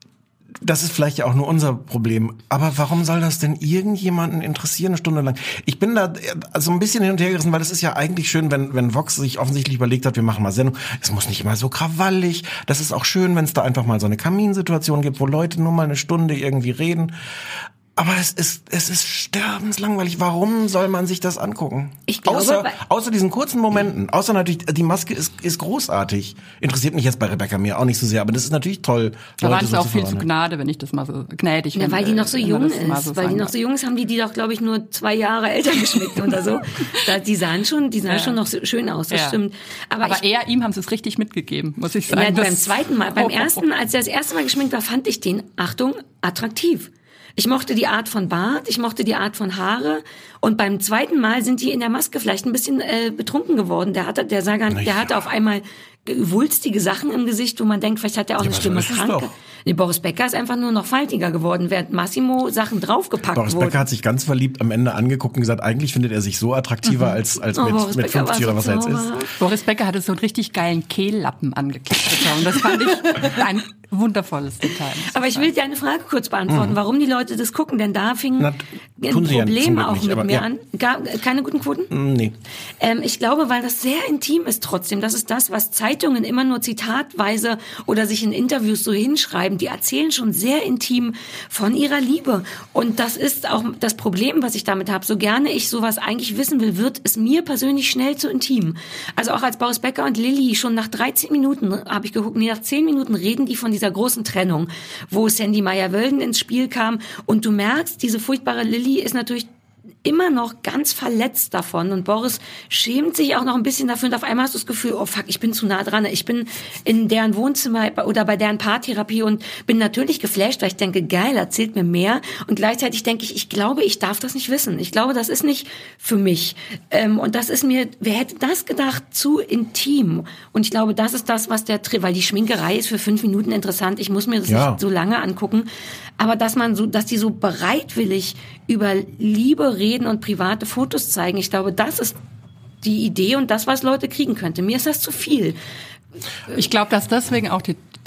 Speaker 4: Das ist vielleicht ja auch nur unser Problem. Aber warum soll das denn irgendjemanden interessieren, eine Stunde lang? Ich bin da so ein bisschen hin und her gerissen, weil es ist ja eigentlich schön, wenn Vox sich offensichtlich überlegt hat, wir machen mal Sendung. Es muss nicht immer so krawallig. Das ist auch schön, wenn es da einfach mal so eine Kaminsituation gibt, wo Leute nur mal eine Stunde irgendwie reden. Aber es ist sterbenslangweilig. Warum soll man sich das angucken?
Speaker 6: Ich glaube,
Speaker 4: außer diesen kurzen Momenten. Außer natürlich, die Maske ist großartig. Interessiert mich jetzt bei Rebecca mir auch nicht so sehr, aber das ist natürlich toll.
Speaker 7: Da waren es auch viel zu Gnade, wenn ich das mal so gnädig finde.
Speaker 6: Weil die noch so jung ist. Weil die noch so jung ist, haben die doch, glaube ich, nur 2 Jahre älter geschminkt oder so. Die sahen schon noch so schön aus, das stimmt. Aber
Speaker 7: ihm haben sie es richtig mitgegeben, muss ich sagen.
Speaker 6: Ja, beim zweiten Mal, ersten, als er das erste Mal geschminkt war, fand ich den, Achtung, attraktiv. Ich mochte die Art von Bart, ich mochte die Art von Haare und beim zweiten Mal sind die in der Maske vielleicht ein bisschen betrunken geworden. Der hatte auf einmal wulstige Sachen im Gesicht, wo man denkt, vielleicht hat er auch eine schlimme Krankheit. Nee, Boris Becker ist einfach nur noch faltiger geworden, während Massimo Sachen draufgepackt
Speaker 4: Boris
Speaker 6: wurden.
Speaker 4: Becker hat sich ganz verliebt am Ende angeguckt und gesagt, eigentlich findet er sich so attraktiver als mit 50 oder was er jetzt ist.
Speaker 7: Boris Becker hatte so einen richtig geilen Kehllappen angeklebt und das fand ich ein wundervolles Detail.
Speaker 6: Aber ich will dir eine Frage kurz beantworten, warum die Leute das gucken, denn da fing ein Problem auch mit mir an. Keine guten Quoten?
Speaker 4: Nee.
Speaker 6: Ich glaube, weil das sehr intim ist trotzdem. Das ist das, was Zeitungen immer nur zitatweise oder sich in Interviews so hinschreiben. Die erzählen schon sehr intim von ihrer Liebe. Und das ist auch das Problem, was ich damit habe. So gerne ich sowas eigentlich wissen will, wird es mir persönlich schnell zu intim. Also auch als Boris Becker und Lilly schon nach 13 Minuten, habe ich geguckt, nach 10 Minuten reden die von dieser großen Trennung, wo Sandy Meyer-Wölden ins Spiel kam. Und du merkst, diese furchtbare Lilly ist natürlich immer noch ganz verletzt davon und Boris schämt sich auch noch ein bisschen dafür und auf einmal hast du das Gefühl, oh fuck, ich bin zu nah dran, ich bin in deren Wohnzimmer oder bei deren Paartherapie und bin natürlich geflasht, weil ich denke, geil, erzählt mir mehr und gleichzeitig denke ich glaube, ich darf das nicht wissen, ich glaube, das ist nicht für mich und das ist mir, wer hätte das gedacht, zu intim und ich glaube, das ist das, was weil die Schminkerei ist für 5 Minuten interessant, ich muss mir das nicht so lange angucken, aber dass die so bereitwillig über Liebe reden und private Fotos zeigen. Ich glaube, das ist die Idee und das, was Leute kriegen könnte. Mir ist das zu viel.
Speaker 7: Ich glaube, dass deswegen auch die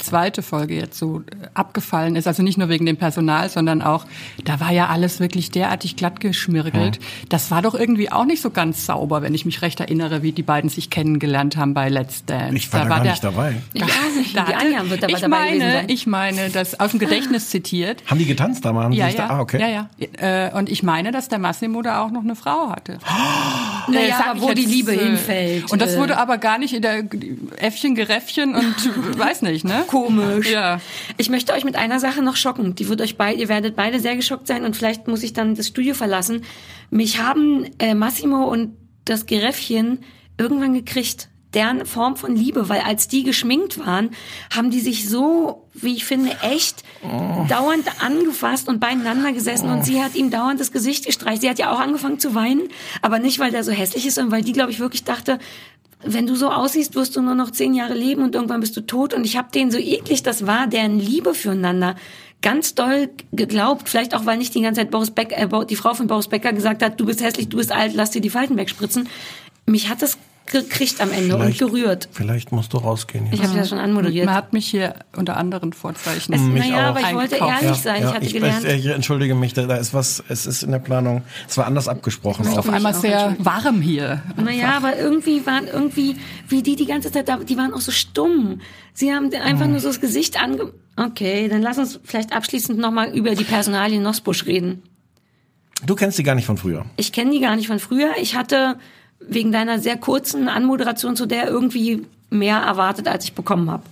Speaker 7: zweite Folge jetzt so abgefallen ist. Also nicht nur wegen dem Personal, sondern auch, da war ja alles wirklich derartig glatt geschmirgelt. Das war doch irgendwie auch nicht so ganz sauber, wenn ich mich recht erinnere, wie die beiden sich kennengelernt haben bei Let's Dance.
Speaker 4: Ich war da gar nicht dabei.
Speaker 6: Ich auch nicht. Die Anja wird dabei gewesen sein.
Speaker 7: Ich meine, das aus dem Gedächtnis zitiert.
Speaker 4: Haben die getanzt da mal?
Speaker 7: Okay. Ja. Und ich meine, dass der Massimo da auch noch eine Frau hatte.
Speaker 6: Naja, wo die Liebe hinfällt.
Speaker 7: Und das wurde aber gar nicht in der Äffchen, Geräffchen und weiß nicht, ne?
Speaker 6: Komisch.
Speaker 7: Ja.
Speaker 6: Ich möchte euch mit einer Sache noch schocken. Die wird euch ihr werdet beide sehr geschockt sein und vielleicht muss ich dann das Studio verlassen. Mich haben Massimo und das Geräffchen irgendwann gekriegt. Deren Form von Liebe, weil als die geschminkt waren, haben die sich so, wie ich finde, echt dauernd angefasst und beieinander gesessen und sie hat ihm dauernd das Gesicht gestreicht. Sie hat ja auch angefangen zu weinen, aber nicht, weil der so hässlich ist, sondern weil die, glaube ich, wirklich dachte, wenn du so aussiehst, wirst du nur noch 10 Jahre leben und irgendwann bist du tot. Und ich habe denen so eklig, das war deren Liebe füreinander, ganz doll geglaubt. Vielleicht auch, weil nicht die ganze Zeit die Frau von Boris Becker gesagt hat, du bist hässlich, du bist alt, lass dir die Falten wegspritzen. Mich hat das gekriegt am Ende und gerührt.
Speaker 4: Vielleicht musst du rausgehen.
Speaker 6: Ich habe das schon anmoderiert.
Speaker 7: Man hat mich hier unter anderen Vorzeichen.
Speaker 6: Aber ich wollte ehrlich sein. Ich hatte gelernt.
Speaker 4: Ich entschuldige mich, da ist was, es ist in der Planung, es war anders abgesprochen.
Speaker 7: Es ist auf einmal sehr warm hier.
Speaker 6: Naja, aber irgendwie wie die ganze Zeit, die waren auch so stumm. Sie haben einfach nur so das Gesicht Okay, dann lass uns vielleicht abschließend nochmal über die Personalien Nosbusch reden.
Speaker 4: Du kennst die gar nicht von früher?
Speaker 6: Ich kenne die gar nicht von früher. Ich hatte wegen deiner sehr kurzen Anmoderation zu der irgendwie mehr erwartet, als ich bekommen habe.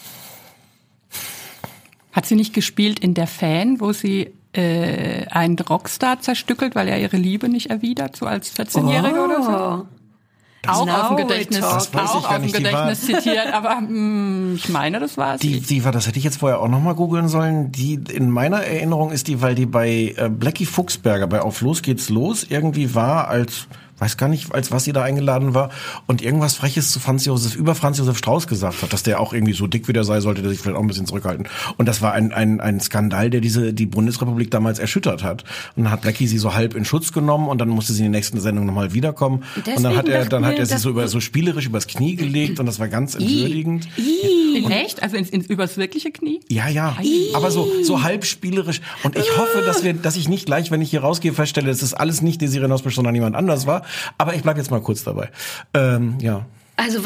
Speaker 7: Hat sie nicht gespielt in Der Fan, wo sie einen Rockstar zerstückelt, weil er ihre Liebe nicht erwidert, so als 14-Jährige oder so? Auch auf dem Gedächtnis zitiert, aber ich meine, das war sie.
Speaker 4: Die war, das hätte ich jetzt vorher auch nochmal googeln sollen. Die in meiner Erinnerung ist die, weil die bei Blackie Fuchsberger bei Auf Los geht's los irgendwie war als weiß gar nicht, als was sie da eingeladen war und irgendwas Freches zu Franz Josef Strauß gesagt hat, dass der auch irgendwie so dick wie der sei, sollte der sich vielleicht auch ein bisschen zurückhalten. Und das war ein Skandal, der die Bundesrepublik damals erschüttert hat. Und dann hat Blackie sie so halb in Schutz genommen und dann musste sie in der nächsten Sendung nochmal wiederkommen. Und dann hat er sie so spielerisch übers Knie gelegt und das war ganz entwürdigend.
Speaker 7: Echt? Also übers wirkliche Knie?
Speaker 4: Ja. Aber so halb spielerisch. Und ich hoffe, dass ich nicht gleich, wenn ich hier rausgehe, feststelle, dass das alles nicht Desiree Nosbusch, sondern jemand anders war. Aber ich bleib jetzt mal kurz dabei. Ja.
Speaker 6: Also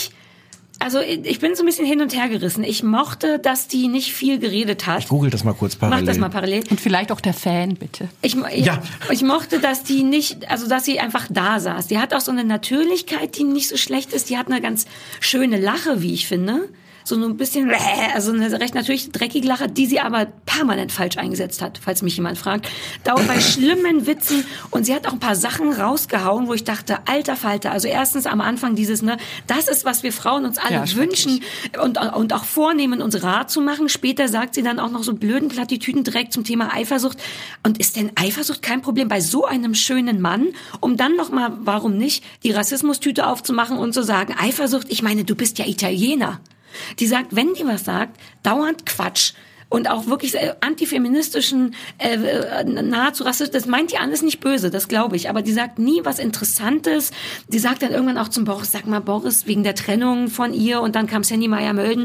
Speaker 6: ich bin so ein bisschen hin und her gerissen. Ich mochte, dass die nicht viel geredet hat.
Speaker 4: Ich google das mal kurz parallel.
Speaker 6: Mach das mal parallel.
Speaker 7: Und vielleicht auch der Fan, bitte.
Speaker 6: Ich mochte, dass die nicht, also dass sie einfach da saß. Die hat auch so eine Natürlichkeit, die nicht so schlecht ist. Die hat eine ganz schöne Lache, wie ich finde. So ein bisschen, also eine recht natürlich dreckige Lache, die sie aber permanent falsch eingesetzt hat, falls mich jemand fragt. Dauert bei schlimmen Witzen und sie hat auch ein paar Sachen rausgehauen, wo ich dachte, alter Falter. Also erstens am Anfang dieses, das ist, was wir Frauen uns alle wünschen und auch vornehmen, uns rar zu machen. Später sagt sie dann auch noch so blöden Plattitüden direkt zum Thema Eifersucht. Und ist denn Eifersucht kein Problem bei so einem schönen Mann? Um dann nochmal, warum nicht, die Rassismustüte aufzumachen und zu sagen, Eifersucht, ich meine, du bist ja Italiener. Die sagt, wenn die was sagt, dauernd Quatsch. Und auch wirklich antifeministischen, nahezu rassistisch, das meint die alles nicht böse, das glaube ich. Aber die sagt nie was Interessantes. Die sagt dann irgendwann auch zum Boris, sag mal Boris, wegen der Trennung von ihr und dann kam Sandy Meyer-Mölden.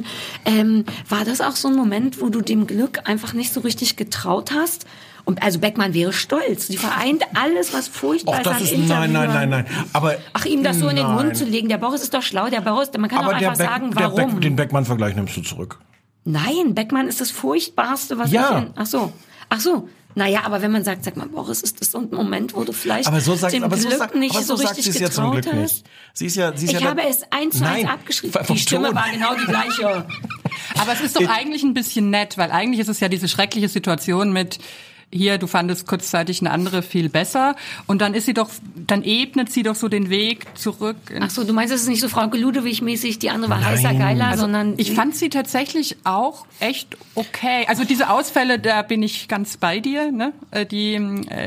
Speaker 6: War das auch so ein Moment, wo du dem Glück einfach nicht so richtig getraut hast? Und also Beckmann wäre stolz. Sie vereint alles, was furchtbar ist an Interviewen.
Speaker 4: Nein. Aber
Speaker 6: ihm das so in den Mund zu legen. Der Boris ist doch schlau. Der Boris, man kann auch einfach sagen, warum.
Speaker 4: Den Beckmann-Vergleich nimmst du zurück.
Speaker 6: Nein, Beckmann ist das Furchtbarste, was ich... Ach so. Naja, aber wenn man sagt, sag mal, Boris, ist das so ein Moment, wo du vielleicht dem Glück nicht so richtig getraut hast?
Speaker 4: Ich
Speaker 6: habe es 1:1 abgeschrieben. Die Stimme war genau die gleiche.
Speaker 7: Aber es ist doch eigentlich ein bisschen nett, weil eigentlich ist es ja diese schreckliche Situation mit... Hier, du fandest kurzzeitig eine andere viel besser und dann ebnet sie doch so den Weg zurück.
Speaker 6: Ach so, du meinst, es ist nicht so Frauke Ludewig-mäßig, die andere war heißer, geiler, sondern...
Speaker 7: Ich fand sie tatsächlich auch echt okay. Also diese Ausfälle, da bin ich ganz bei dir, ne? Die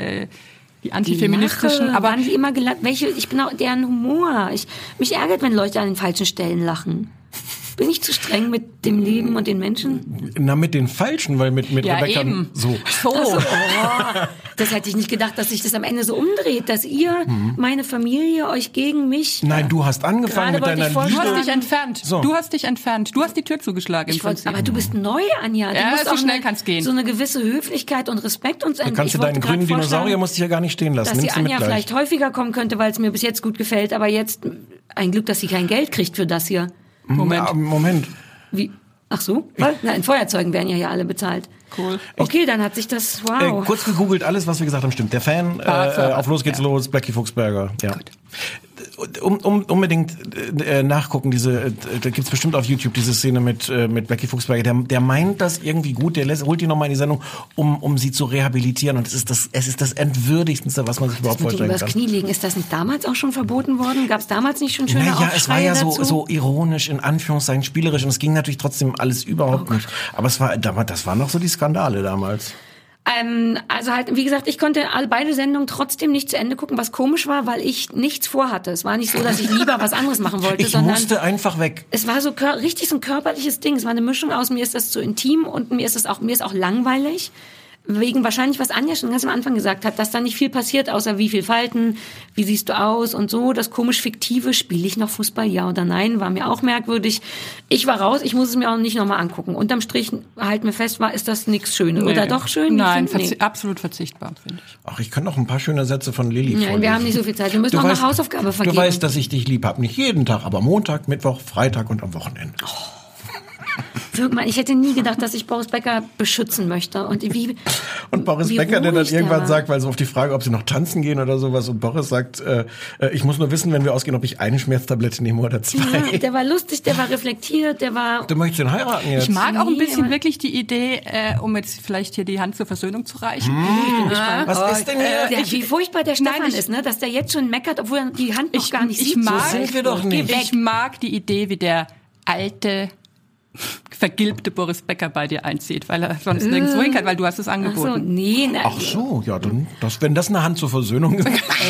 Speaker 7: antifeministischen,
Speaker 6: aber waren die immer ich bin auch deren Humor. Mich ärgert, wenn Leute an den falschen Stellen lachen. Bin ich zu streng mit dem Leben und den Menschen?
Speaker 4: Na, mit den Falschen, weil mit Rebecca
Speaker 7: eben.
Speaker 4: so.
Speaker 6: Also, Das hätte ich nicht gedacht, dass sich das am Ende so umdreht, dass ihr, meine Familie, euch gegen mich...
Speaker 4: Nein, du hast angefangen mit deiner Liebe.
Speaker 7: Du hast dich entfernt.
Speaker 4: So.
Speaker 7: Du hast dich entfernt. Du hast die Tür zugeschlagen.
Speaker 6: Aber du bist neu, Anja. Du musst
Speaker 7: so schnell kann's gehen.
Speaker 6: So eine gewisse Höflichkeit und Respekt uns
Speaker 4: Du kannst deinen grünen Dinosaurier musst dich ja gar nicht stehen lassen.
Speaker 6: Dass
Speaker 4: Nimmst
Speaker 6: die
Speaker 4: du mit
Speaker 6: Anja
Speaker 4: gleich.
Speaker 6: vielleicht häufiger kommen könnte, weil es mir bis jetzt gut gefällt, aber jetzt ein Glück, dass sie kein Geld kriegt für das hier.
Speaker 4: Moment.
Speaker 6: Wie? Ach so? Nein, Feuerzeugen werden ja hier alle bezahlt.
Speaker 7: Cool.
Speaker 6: Okay, dann hat sich das, wow.
Speaker 4: Kurz gegoogelt, alles, was wir gesagt haben, stimmt. Der Fan, auf Los geht's los, Blackie Fuchsberger. Ja.
Speaker 7: Gut.
Speaker 4: Unbedingt nachgucken, da gibt's bestimmt auf YouTube diese Szene mit Blackie Fuchsberger. Der meint das irgendwie gut, holt die nochmal in die Sendung, um sie zu rehabilitieren. Und es ist das Entwürdigendste, was man sich überhaupt vorstellen kann.
Speaker 6: Das Knie legen, ist das nicht damals auch schon verboten worden? Gab's damals nicht schon schöne Aufschreie
Speaker 4: es war ja
Speaker 6: dazu?
Speaker 4: so ironisch, in Anführungszeichen spielerisch. Und es ging natürlich trotzdem alles überhaupt nicht. Aber das waren noch so die Skandale damals.
Speaker 6: Also halt, wie gesagt, ich konnte beide Sendungen trotzdem nicht zu Ende gucken, was komisch war, weil ich nichts vorhatte. Es war nicht so, dass ich lieber was anderes machen wollte,
Speaker 4: Ich musste einfach weg.
Speaker 6: Es war so richtig so ein körperliches Ding. Es war eine Mischung aus, mir ist das zu intim und mir ist auch langweilig. Wegen wahrscheinlich, was Anja schon ganz am Anfang gesagt hat, dass da nicht viel passiert, außer wie viel Falten, wie siehst du aus und so. Das komisch Fiktive, spiele ich noch Fußball, ja oder nein, war mir auch merkwürdig. Ich war raus, ich muss es mir auch nicht nochmal angucken. Unterm Strich, halten wir fest, ist das nichts Schönes. Nee. Oder doch schön?
Speaker 7: Nein, absolut verzichtbar, finde ich.
Speaker 4: Ach, ich kann noch ein paar schöne Sätze von Lilly vorlesen.
Speaker 6: Nein, wir haben nicht so viel Zeit. Wir müssen auch eine Hausaufgabe vergeben.
Speaker 4: Du weißt, dass ich dich lieb habe. Nicht jeden Tag, aber Montag, Mittwoch, Freitag und am Wochenende.
Speaker 6: Oh. Ich hätte nie gedacht, dass ich Boris Becker beschützen möchte. Und
Speaker 4: Boris Becker, der dann irgendwann sagt, weil so auf die Frage, ob sie noch tanzen gehen oder sowas, und Boris sagt, ich muss nur wissen, wenn wir ausgehen, ob ich eine Schmerztablette nehme oder zwei.
Speaker 6: Ja, der war lustig, der war reflektiert, der war...
Speaker 4: Du möchtest ihn heiraten jetzt.
Speaker 7: Ich mag auch ein bisschen wirklich die Idee, um jetzt vielleicht hier die Hand zur Versöhnung zu reichen.
Speaker 4: Was ist denn hier?
Speaker 6: Wie furchtbar der Stefan ist, ne? Dass der jetzt schon meckert, obwohl er die Hand noch gar nicht sieht.
Speaker 4: So sind wir doch nicht.
Speaker 7: Ich mag die Idee, wie der alte... vergilbte Boris Becker bei dir einzieht, weil er sonst nirgendwo hin kann, weil du hast es angeboten.
Speaker 6: Ach so, nee.
Speaker 4: Ach so, ja, dann, wenn das eine Hand zur Versöhnung ist.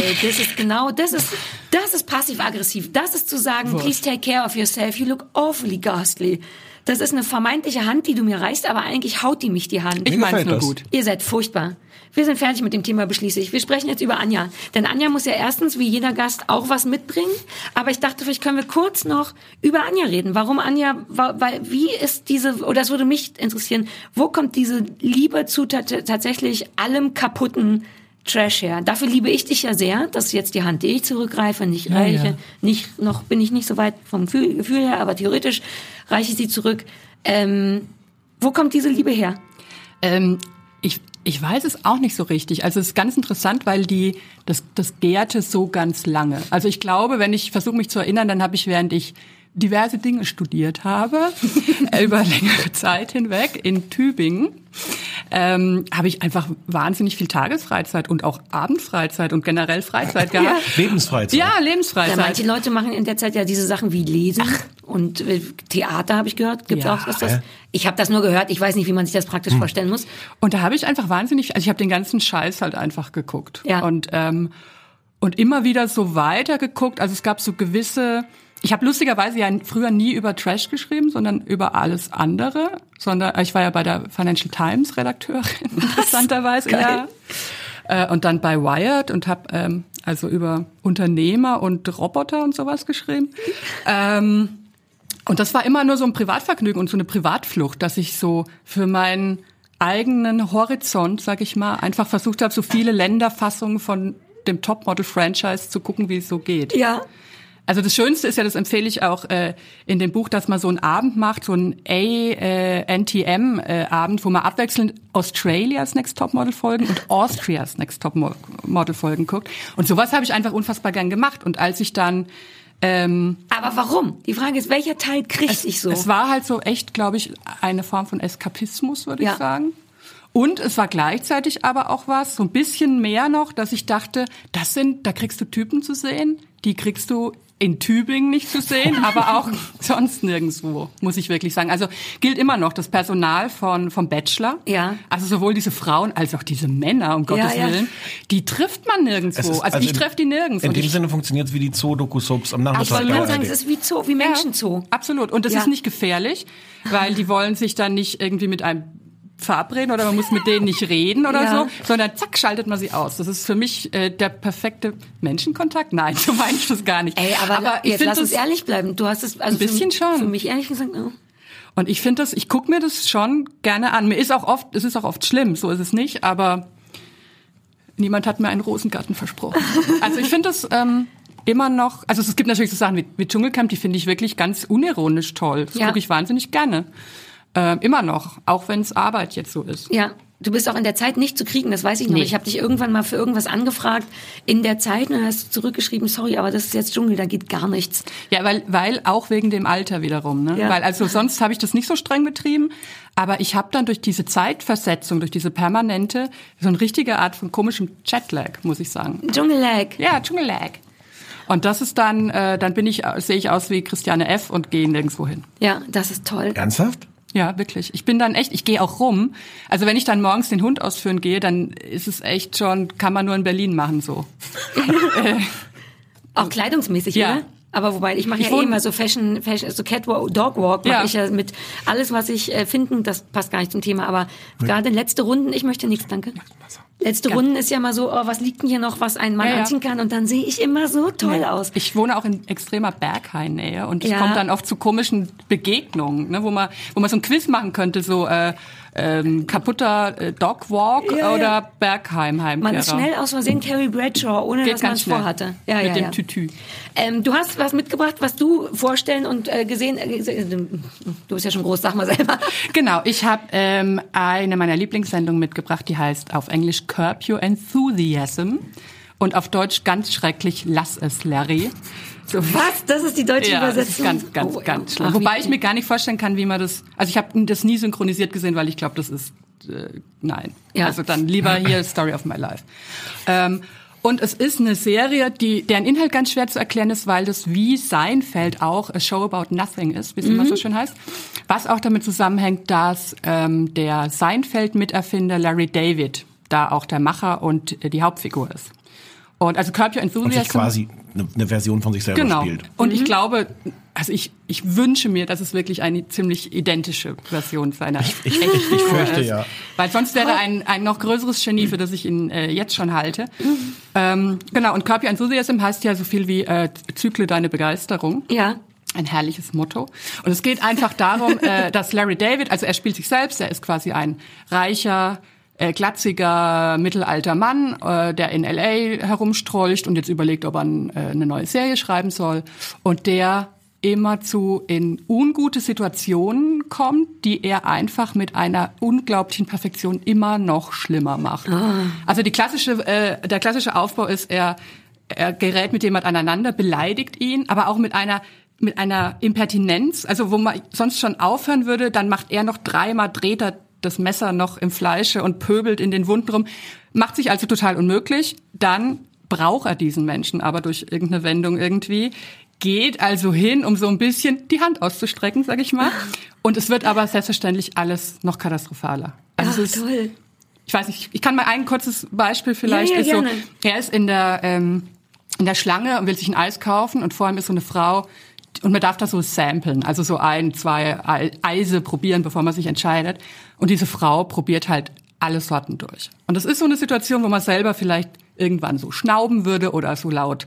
Speaker 6: Das ist passiv-aggressiv. Das ist zu sagen, please take care of yourself, you look awfully ghastly. Das ist eine vermeintliche Hand, die du mir reichst, aber eigentlich haut die mich die Hand.
Speaker 7: Ich meine es nur gut.
Speaker 6: Ihr seid furchtbar. Wir sind fertig mit dem Thema, beschließe ich. Wir sprechen jetzt über Anja. Denn Anja muss ja erstens, wie jeder Gast, auch was mitbringen. Aber ich dachte, vielleicht können wir kurz noch über Anja reden. Warum Anja, wie ist oder das würde mich interessieren, wo kommt diese Liebe zu tatsächlich allem kaputten Trash her? Dafür liebe ich dich ja sehr. Das ist jetzt die Hand, die ich zurückgreife, nicht reiche. Noch bin ich nicht so weit vom Gefühl her, aber theoretisch reiche ich sie zurück. Wo kommt diese Liebe her?
Speaker 7: Ich weiß es auch nicht so richtig. Also es ist ganz interessant, weil das gärte so ganz lange. Also ich glaube, wenn ich versuche mich zu erinnern, dann habe ich, während ich diverse Dinge studiert habe, über längere Zeit hinweg in Tübingen, habe ich einfach wahnsinnig viel Tagesfreizeit und auch Abendfreizeit und generell Freizeit gehabt.
Speaker 4: Ja. Lebensfreizeit.
Speaker 7: Ja, Lebensfreizeit.
Speaker 6: Ja, manche Leute machen in der Zeit ja diese Sachen wie Lesen und Theater, habe ich gehört. Gibt's auch was das? Ich habe das nur gehört, ich weiß nicht, wie man sich das praktisch vorstellen muss.
Speaker 7: Und da habe ich einfach wahnsinnig, also ich habe den ganzen Scheiß halt einfach geguckt.
Speaker 6: Ja.
Speaker 7: Und immer wieder so weitergeguckt. Also es gab so gewisse... Ich habe lustigerweise ja früher nie über Trash geschrieben, sondern über alles andere. Ich war ja bei der Financial Times Redakteurin, interessanterweise. Ja. Und dann bei Wired und habe also über Unternehmer und Roboter und sowas geschrieben. Und das war immer nur so ein Privatvergnügen und so eine Privatflucht, dass ich so für meinen eigenen Horizont, sag ich mal, einfach versucht habe, so viele Länderfassungen von dem Topmodel-Franchise zu gucken, wie es so geht.
Speaker 6: Ja.
Speaker 7: Also das Schönste ist ja, das empfehle ich auch in dem Buch, dass man so einen Abend macht, so einen NTM-Abend, wo man abwechselnd Australia's Next Topmodel-Folgen und Austria's Next Topmodel-Folgen guckt. Und sowas habe ich einfach unfassbar gern gemacht. Und als ich dann...
Speaker 6: Aber warum? Die Frage ist, welcher Teil kriegt dich so?
Speaker 7: Es war halt so echt, glaube ich, eine Form von Eskapismus, würde ich sagen. Und es war gleichzeitig aber auch was, so ein bisschen mehr noch, dass ich dachte, da kriegst du Typen zu sehen, die kriegst du in Tübingen nicht zu sehen, aber auch sonst nirgendwo, muss ich wirklich sagen. Also gilt immer noch das Personal vom Bachelor.
Speaker 6: Ja.
Speaker 7: Also sowohl diese Frauen als auch diese Männer, um Gottes Willen, die trifft man nirgendwo. Also ich treffe die nirgends.
Speaker 4: In dem Sinne funktioniert es wie die Zoo-Doku-Soaps am Nachmittag.
Speaker 6: Ich wollte sagen, es ist wie Zoo, wie Menschenzoo.
Speaker 7: Ja, absolut. Und das ist nicht gefährlich, weil die wollen sich dann nicht irgendwie mit einem verabreden oder man muss mit denen nicht reden oder so, sondern zack, schaltet man sie aus. Das ist für mich der perfekte Menschenkontakt. Nein, so meine ich das gar nicht.
Speaker 6: Ey, aber jetzt lass uns ehrlich bleiben. Du hast es also
Speaker 7: ein bisschen schon.
Speaker 6: Für mich ehrlich gesagt, no.
Speaker 7: Und ich finde ich gucke mir das schon gerne an. Es ist auch oft schlimm, so ist es nicht, aber niemand hat mir einen Rosengarten versprochen. Also ich finde das immer noch, also es gibt natürlich so Sachen wie Dschungelcamp, die finde ich wirklich ganz unironisch toll. Das gucke ich wahnsinnig gerne. Immer noch, auch wenn es Arbeit jetzt so ist.
Speaker 6: Ja, du bist auch in der Zeit nicht zu kriegen, das weiß ich noch. Nee. Ich habe dich irgendwann mal für irgendwas angefragt in der Zeit und dann hast du zurückgeschrieben, sorry, aber das ist jetzt Dschungel, da geht gar nichts.
Speaker 7: Ja, weil auch wegen dem Alter wiederum. Ne? Ja. Weil also sonst habe ich das nicht so streng betrieben, aber ich habe dann durch diese Zeitversetzung, durch diese permanente, so eine richtige Art von komischem Jetlag, muss ich sagen.
Speaker 6: Dschungellag.
Speaker 7: Ja, Dschungellag. Und das ist dann sehe ich aus wie Christiane F. und gehe nirgendwo hin.
Speaker 6: Ja, das ist toll.
Speaker 4: Ernsthaft?
Speaker 7: Ja, wirklich. Ich bin dann echt, ich gehe auch rum. Also wenn ich dann morgens den Hund ausführen gehe, dann ist es echt schon, kann man nur in Berlin machen so.
Speaker 6: Auch kleidungsmäßig, oder? Aber wobei, ich mache ja immer so Fashion, so Catwalk, Dogwalk mache ich ja mit alles, was ich finden, das passt gar nicht zum Thema, aber gerade letzte Runden, ich möchte nichts, danke. Letzte Runden ist ja mal so, was liegt denn hier noch, was ein Mann anziehen kann und dann sehe ich immer so toll aus.
Speaker 7: Ich wohne auch in extremer Berghain-Nähe und es kommt dann oft zu komischen Begegnungen, ne, wo man so ein Quiz machen könnte, so kaputter Dogwalk oder Bergheim-Heimkehrer.
Speaker 6: Man ist schnell aus Versehen Carrie Bradshaw, ohne dass man es vorhatte.
Speaker 7: Mit dem Tütü.
Speaker 6: Du hast was mitgebracht, was du vorstellen und gesehen, du bist ja schon groß, sag mal selber.
Speaker 7: Genau, ich habe eine meiner Lieblingssendungen mitgebracht, die heißt auf Englisch Curb Your Enthusiasm und auf Deutsch ganz schrecklich, lass es, Larry.
Speaker 6: So, was? Das ist die deutsche Übersetzung?
Speaker 7: Das ist ganz schlimm. Wobei ich mir gar nicht vorstellen kann, wie man das, also ich habe das nie synchronisiert gesehen, weil ich glaube, das ist, nein. Ja. Also dann lieber hier Story of My Life. Und es ist eine Serie, deren Inhalt ganz schwer zu erklären ist, weil das wie Seinfeld auch A Show About Nothing ist, wie es immer so schön heißt. Was auch damit zusammenhängt, dass der Seinfeld-Miterfinder Larry David da auch der Macher und die Hauptfigur ist. Und also Curb Your Enthusiasm.
Speaker 4: Und sich quasi eine Version von sich selber spielt.
Speaker 7: Und ich glaube, also ich wünsche mir, dass es wirklich eine ziemlich identische Version seiner
Speaker 4: ich fürchte, ja.
Speaker 7: Weil sonst wäre ein noch größeres Genie, für das ich ihn jetzt schon halte. Genau, und Curb Your Enthusiasm heißt ja so viel wie zügle deine Begeisterung.
Speaker 6: Ja.
Speaker 7: Ein herrliches Motto. Und es geht einfach darum, dass Larry David, also er spielt sich selbst, er ist quasi ein reicher, glatziger, mittelalter Mann, der in L.A. herumstrolcht und jetzt überlegt, ob er eine neue Serie schreiben soll. Und der immerzu in ungute Situationen kommt, die er einfach mit einer unglaublichen Perfektion immer noch schlimmer macht. Also der klassische Aufbau ist, er gerät mit jemand aneinander, beleidigt ihn, aber auch mit einer Impertinenz, also wo man sonst schon aufhören würde, dann macht er noch dreimal, dreht er das Messer noch im Fleische und pöbelt in den Wunden rum, macht sich also total unmöglich. Dann braucht er diesen Menschen aber durch irgendeine Wendung irgendwie, geht also hin, um so ein bisschen die Hand auszustrecken, sag ich mal. Und es wird aber selbstverständlich alles noch katastrophaler. Also es ist, toll. Ich weiß nicht, ich kann mal ein kurzes Beispiel vielleicht.
Speaker 6: Ja, gerne.
Speaker 7: Er ist in der Schlange und will sich ein Eis kaufen und vor ihm ist so eine Frau, und man darf das so samplen, also so 1-2 Eise probieren, bevor man sich entscheidet. Und diese Frau probiert halt alle Sorten durch. Und das ist so eine Situation, wo man selber vielleicht irgendwann so schnauben würde oder so laut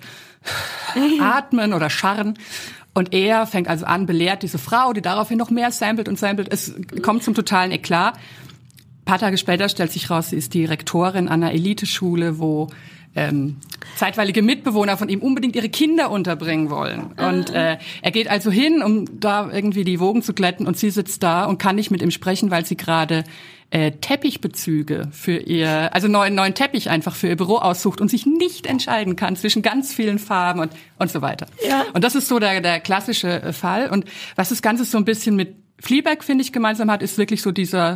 Speaker 7: atmen oder scharren. Und er fängt also an, belehrt diese Frau, die daraufhin noch mehr samplet und samplet. Es kommt zum totalen Eklat. Ein paar Tage später stellt sich raus, sie ist die Rektorin einer Eliteschule, wo zeitweilige Mitbewohner von ihm unbedingt ihre Kinder unterbringen wollen. Und er geht also hin, um da irgendwie die Wogen zu glätten, und sie sitzt da und kann nicht mit ihm sprechen, weil sie gerade Teppichbezüge für also neuen Teppich einfach für ihr Büro aussucht und sich nicht entscheiden kann zwischen ganz vielen Farben und so weiter. Ja. Und das ist so der klassische Fall. Und was das Ganze so ein bisschen mit Fleabag, finde ich, gemeinsam hat, ist wirklich so dieser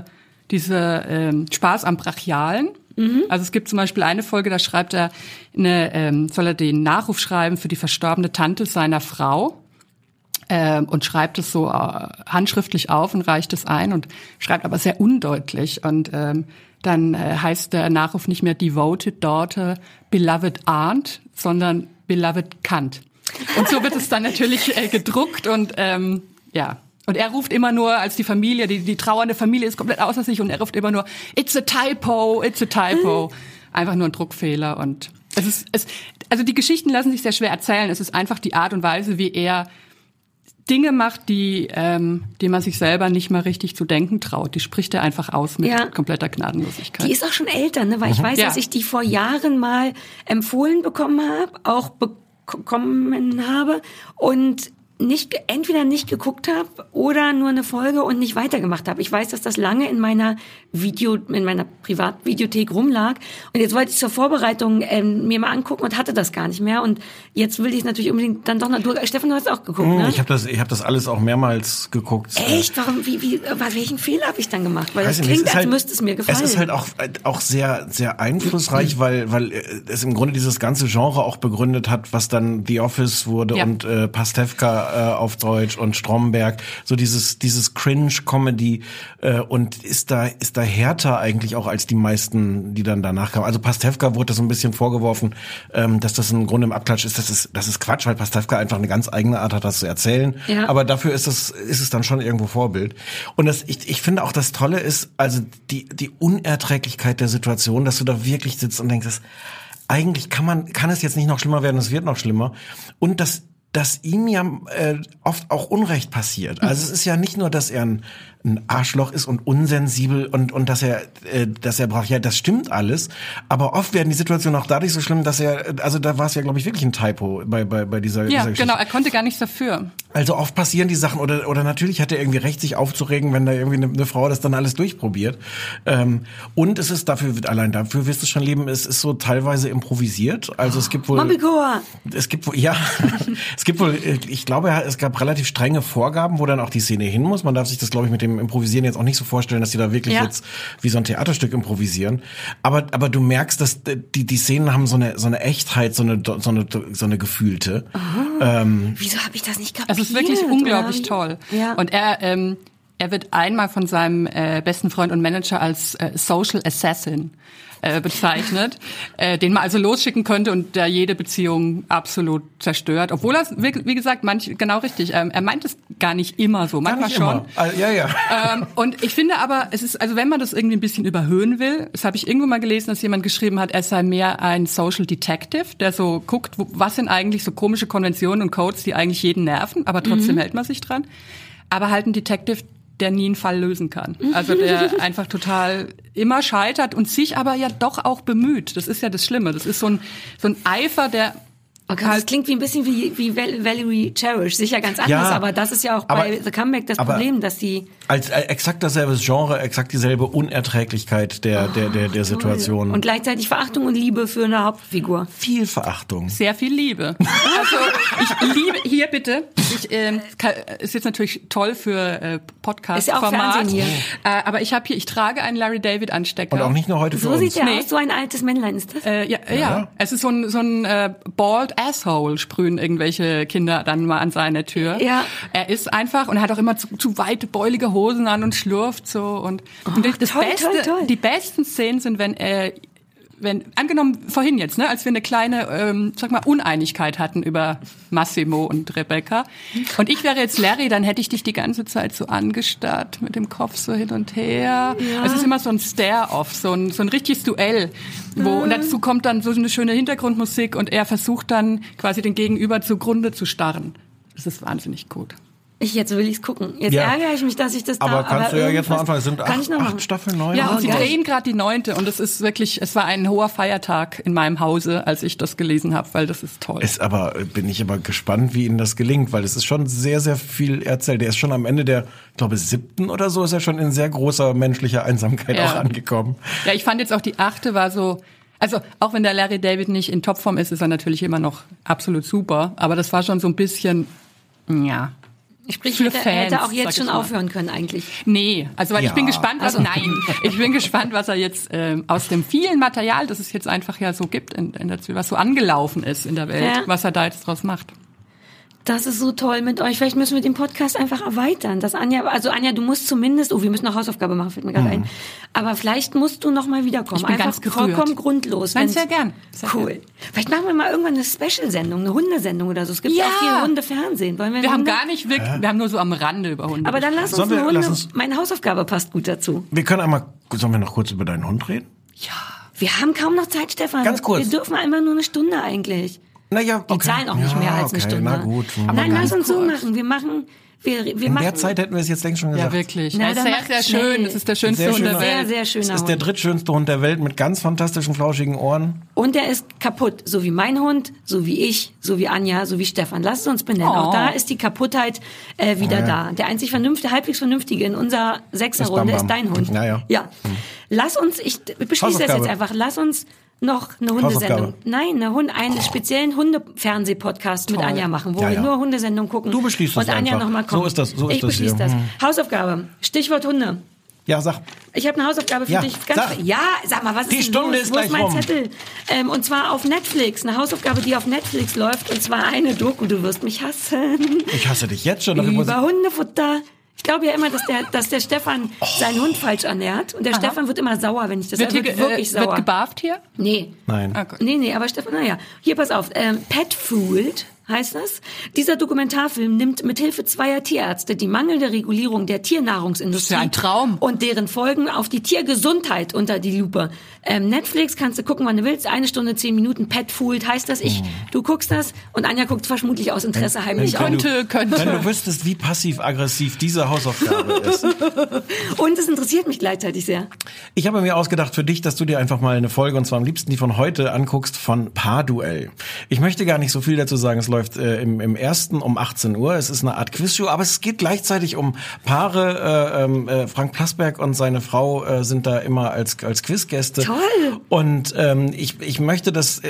Speaker 7: Spaß am Brachialen. Also es gibt zum Beispiel eine Folge, da schreibt er soll er den Nachruf schreiben für die verstorbene Tante seiner Frau und schreibt es so handschriftlich auf und reicht es ein und schreibt aber sehr undeutlich. Und dann heißt der Nachruf nicht mehr Devoted Daughter, Beloved Aunt, sondern Beloved Kant. Und so wird es dann natürlich gedruckt und ja. Und er ruft immer nur, als die Familie, die trauernde Familie ist komplett außer sich und er ruft immer nur, it's a typo. Einfach nur ein Druckfehler und also die Geschichten lassen sich sehr schwer erzählen. Es ist einfach die Art und Weise, wie er Dinge macht, die man sich selber nicht mal richtig zu denken traut. Die spricht er einfach aus mit kompletter Gnadenlosigkeit.
Speaker 6: Die ist auch schon älter, ne? Weil ich weiß, dass ich die vor Jahren mal empfohlen bekommen habe und entweder nicht geguckt habe oder nur eine Folge und nicht weitergemacht habe. Ich weiß, dass das lange in meiner Privatvideothek rumlag und jetzt wollte ich zur Vorbereitung mir mal angucken und hatte das gar nicht mehr und jetzt will ich natürlich unbedingt dann doch Stefan, du hast auch geguckt, ne?
Speaker 4: Ich habe das alles auch mehrmals geguckt.
Speaker 6: Echt? Warum? Welchen Fehler habe ich dann gemacht? Weil das klingt, als müsste es mir gefallen.
Speaker 4: Es ist halt auch sehr, sehr einflussreich, weil es im Grunde dieses ganze Genre auch begründet hat, was dann The Office wurde und Pastewka auf Deutsch und Stromberg, so dieses Cringe-Comedy und ist da härter eigentlich auch als die meisten, die dann danach kamen. Also Pastewka wurde das so ein bisschen vorgeworfen, dass das im Grunde im Abklatsch ist. Das ist Quatsch, weil Pastewka einfach eine ganz eigene Art hat, das zu erzählen. Ja. Aber dafür ist es dann schon irgendwo Vorbild. Und ich finde auch, das Tolle ist, also die Unerträglichkeit der Situation, dass du da wirklich sitzt und denkst, eigentlich kann es jetzt nicht noch schlimmer werden, es wird noch schlimmer. Und dass ihm ja oft auch Unrecht passiert. Also es ist ja nicht nur, dass er ein Arschloch ist und unsensibel und dass er braucht, ja, das stimmt alles, aber oft werden die Situationen auch dadurch so schlimm, dass also da war es ja, glaube ich, wirklich ein Typo bei dieser Geschichte.
Speaker 7: Genau, er konnte gar nichts dafür.
Speaker 4: Also oft passieren die Sachen oder natürlich hat er irgendwie recht, sich aufzuregen, wenn da irgendwie eine Frau das dann alles durchprobiert. Und es ist dafür wirst du schon leben, es ist so teilweise improvisiert. Also es gibt wohl ich glaube, es gab relativ strenge Vorgaben, wo dann auch die Szene hin muss. Man darf sich das, glaube ich, mit dem Improvisieren jetzt auch nicht so vorstellen, dass die da wirklich jetzt wie so ein Theaterstück improvisieren. Aber du merkst, dass die Szenen haben so eine Echtheit, so eine gefühlte.
Speaker 6: Wieso habe ich das nicht kapiert?
Speaker 7: Also es ist wirklich unglaublich toll. Ja. Und er wird einmal von seinem besten Freund und Manager als Social Assassin bezeichnet, den man also losschicken könnte und der jede Beziehung absolut zerstört. Obwohl er, wie gesagt, genau richtig, er meint es gar nicht immer so, manchmal schon.
Speaker 4: Ja.
Speaker 7: Und ich finde aber, es ist, also wenn man das irgendwie ein bisschen überhöhen will, das habe ich irgendwo mal gelesen, dass jemand geschrieben hat, er sei mehr ein Social Detective, der so guckt, was sind eigentlich so komische Konventionen und Codes, die eigentlich jeden nerven, aber trotzdem hält man sich dran. Aber halt ein Detective, der nie einen Fall lösen kann. Also der einfach total immer scheitert und sich aber ja doch auch bemüht. Das ist ja das Schlimme. Das ist so ein Eifer, der
Speaker 6: das klingt wie ein bisschen wie Valerie Cherish, sicher ganz anders, aber das ist ja auch bei The Comeback das Problem, dass die
Speaker 4: als exakt dasselbe Genre, exakt dieselbe Unerträglichkeit der Situation.
Speaker 6: Und gleichzeitig Verachtung und Liebe für eine Hauptfigur.
Speaker 4: Viel Verachtung.
Speaker 7: Sehr viel Liebe. Also ich liebe, hier bitte, ist jetzt natürlich toll für Podcast-Format.
Speaker 6: Ist ja auch Fernsehen hier.
Speaker 7: Aber ich trage einen Larry David Anstecker.
Speaker 4: Und auch nicht nur heute für
Speaker 6: uns.
Speaker 4: So
Speaker 6: sieht der aus, so ein altes Männlein ist das?
Speaker 7: Ja. Es ist so ein Bald Asshole, sprühen irgendwelche Kinder dann mal an seine Tür. Ja. Er ist einfach und hat auch immer zu weite, beulige Hosen an und schlurft so. Und toll. Die besten Szenen sind, wenn angenommen vorhin jetzt, ne, als wir eine kleine, Uneinigkeit hatten über Massimo und Rebecca und ich wäre jetzt Larry, dann hätte ich dich die ganze Zeit so angestarrt mit dem Kopf so hin und her. Ja. Es ist immer so ein Stare-off, so ein richtiges Duell, und dazu kommt dann so eine schöne Hintergrundmusik und er versucht dann quasi den Gegenüber zugrunde zu starren. Das ist wahnsinnig gut.
Speaker 6: Jetzt will ich's gucken. Jetzt ärgere ich mich, dass ich das
Speaker 4: aber kannst du ja jetzt mal anfangen. Es sind 8 Staffeln, 9.
Speaker 7: Ja, und sie drehen gerade die 9. Und es war ein hoher Feiertag in meinem Hause, als ich das gelesen habe, weil das ist toll.
Speaker 4: Bin ich aber gespannt, wie Ihnen das gelingt, weil es ist schon sehr, sehr viel erzählt. Der ist schon am Ende der, ich glaube, 7. oder so, ist er schon in sehr großer menschlicher Einsamkeit auch angekommen.
Speaker 7: Ja, ich fand jetzt auch die 8. war so, also auch wenn der Larry David nicht in Topform ist er natürlich immer noch absolut super. Aber das war schon so ein bisschen,
Speaker 6: Sprich, hätte auch jetzt schon aufhören können eigentlich.
Speaker 7: Nee, also weil ich bin gespannt, ich bin gespannt, was er jetzt aus dem vielen Material, das es jetzt einfach ja so gibt, was so angelaufen ist in der Welt, was er da jetzt draus macht.
Speaker 6: Das ist so toll mit euch. Vielleicht müssen wir den Podcast einfach erweitern. Dass Anja, du musst zumindest, wir müssen noch Hausaufgabe machen, fällt mir gerade ein. Aber vielleicht musst du noch mal wiederkommen.
Speaker 7: Ich bin
Speaker 6: einfach
Speaker 7: ganz vollkommen
Speaker 6: grundlos.
Speaker 7: Nein, sehr gern.
Speaker 6: Cool. Vielleicht machen wir mal irgendwann eine Special-Sendung, eine Hundesendung oder so. Es gibt auch viel Hundefernsehen. Wir
Speaker 7: haben gar nicht wirklich, wir haben nur so am Rande über Hunde.
Speaker 6: Aber dann lass uns meine Hausaufgabe passt gut dazu.
Speaker 4: Sollen wir noch kurz über deinen Hund reden?
Speaker 6: Ja. Wir haben kaum noch Zeit, Stefan.
Speaker 4: Ganz kurz.
Speaker 6: Wir dürfen einmal nur eine Stunde eigentlich.
Speaker 4: Naja, okay.
Speaker 6: Die zahlen auch nicht mehr als eine Stunde.
Speaker 4: Na gut.
Speaker 6: Nein, lass uns so machen. Wir machen
Speaker 4: in der Zeit hätten wir es jetzt längst schon gesagt.
Speaker 7: Ja, wirklich.
Speaker 6: Na,
Speaker 7: das ist sehr schön. Das ist der schönste Hund der Welt.
Speaker 6: Sehr, sehr schöner Hund.
Speaker 4: Das ist der drittschönste Hund der Welt mit ganz fantastischen, flauschigen Ohren.
Speaker 6: Und der ist kaputt. So wie mein Hund, so wie ich, so wie Anja, so wie Stefan. Lasst es uns benennen. Auch da ist die Kaputtheit wieder da. Der einzig halbwegs Vernünftige in unserer Sechserrunde ist dein Hund. Ja. Lass uns, ich beschließe das jetzt einfach, lass uns noch eine Hundesendung. Nein, einen speziellen Hundefernseh-Podcast mit Anja machen, wo wir nur Hundesendung gucken.
Speaker 4: Du beschließt das
Speaker 6: und Anja
Speaker 4: einfach.
Speaker 6: Noch mal kommt.
Speaker 4: So ist das.
Speaker 6: Ich beschließe das. Hausaufgabe. Stichwort Hunde.
Speaker 4: Ja, sag.
Speaker 6: Ich habe eine Hausaufgabe für dich. Sag mal, was
Speaker 4: die
Speaker 6: ist denn
Speaker 4: Stunde
Speaker 6: los?
Speaker 4: ist
Speaker 6: Wo ist
Speaker 4: gleich
Speaker 6: mein
Speaker 4: rum.
Speaker 6: Zettel? Und zwar auf Netflix. Eine Hausaufgabe, die auf Netflix läuft. Und zwar eine Doku. Du wirst mich hassen.
Speaker 4: Ich hasse dich jetzt schon.
Speaker 6: Über Hundefutter. Ich glaube ja immer, dass der Stefan seinen Hund falsch ernährt. Und der Stefan wird immer sauer, wenn ich das sage. Wirklich sauer.
Speaker 7: Wird gebarft hier?
Speaker 6: Nee.
Speaker 4: Nein.
Speaker 7: Okay.
Speaker 6: Nee, aber Stefan, naja. Hier, pass auf. Pet Food heißt das. Dieser Dokumentarfilm nimmt mithilfe zweier Tierärzte die mangelnde Regulierung der Tiernahrungsindustrie
Speaker 7: Das ist ja ein Traum.
Speaker 6: und deren Folgen auf die Tiergesundheit unter die Lupe. Netflix kannst du gucken, wann du willst. 1 Stunde, 10 Minuten. Pet Food heißt das. Du guckst das und Anja guckt vermutlich aus Interesse heimlich auf.
Speaker 7: Könnte.
Speaker 4: Wenn du wüsstest, wie passiv-aggressiv diese Hausaufgabe ist.
Speaker 6: Und es interessiert mich gleichzeitig sehr.
Speaker 4: Ich habe mir ausgedacht für dich, dass du dir einfach mal eine Folge, und zwar am liebsten die von heute, anguckst von Paarduell. Ich möchte gar nicht so viel dazu sagen. Es läuft im ersten um 18 Uhr. Es ist eine Art Quizshow, aber es geht gleichzeitig um Paare. Frank Plasberg und seine Frau sind da immer als Quizgäste.
Speaker 6: Toll.
Speaker 4: Und ich möchte,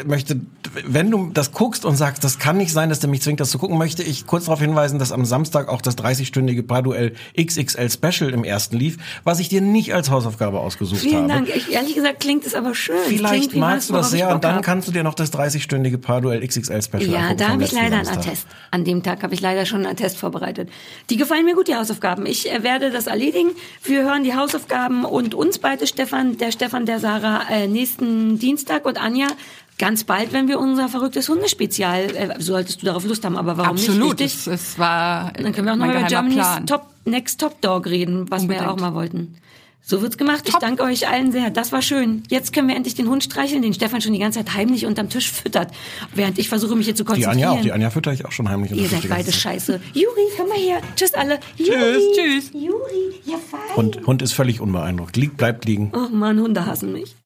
Speaker 4: wenn du das guckst und sagst, das kann nicht sein, dass der mich zwingt, das zu gucken, möchte ich kurz darauf hinweisen, dass am Samstag auch das 30-stündige Paarduell XXL Special im ersten lief, was ich dir nicht als Hausaufgabe ausgesucht habe.
Speaker 6: Vielen Dank. Ehrlich gesagt klingt es aber schön.
Speaker 4: Vielleicht magst du das sehr und dann kannst du dir noch das 30-stündige Paarduell XXL Special angucken.
Speaker 6: Ja, da habe ich leider einen
Speaker 4: Samstag.
Speaker 6: Attest. An dem Tag habe ich leider schon einen Attest vorbereitet. Die gefallen mir gut, die Hausaufgaben. Ich werde das erledigen. Wir hören die Hausaufgaben und uns beide, der Sarah, nächsten Dienstag und Anja ganz bald, wenn wir unser verrücktes Hundespezial, solltest du darauf Lust haben, aber warum
Speaker 7: Absolut.
Speaker 6: nicht? Absolut,
Speaker 7: es war
Speaker 6: dann können wir auch noch über Germany's Next Top Dog reden, was wir ja auch mal wollten. So wird's gemacht. Ich danke euch allen sehr. Das war schön. Jetzt können wir endlich den Hund streicheln, den Stefan schon die ganze Zeit heimlich unterm Tisch füttert, während ich versuche, mich hier zu konzentrieren.
Speaker 4: Die Anja auch. Die Anja fütter ich auch schon heimlich.
Speaker 6: Ihr seid beide scheiße. Juri, komm mal her. Tschüss alle.
Speaker 7: Tschüss.
Speaker 6: Juri, ja fein.
Speaker 4: Hund ist völlig unbeeindruckt. Bleibt liegen.
Speaker 6: Oh Mann, Hunde hassen mich.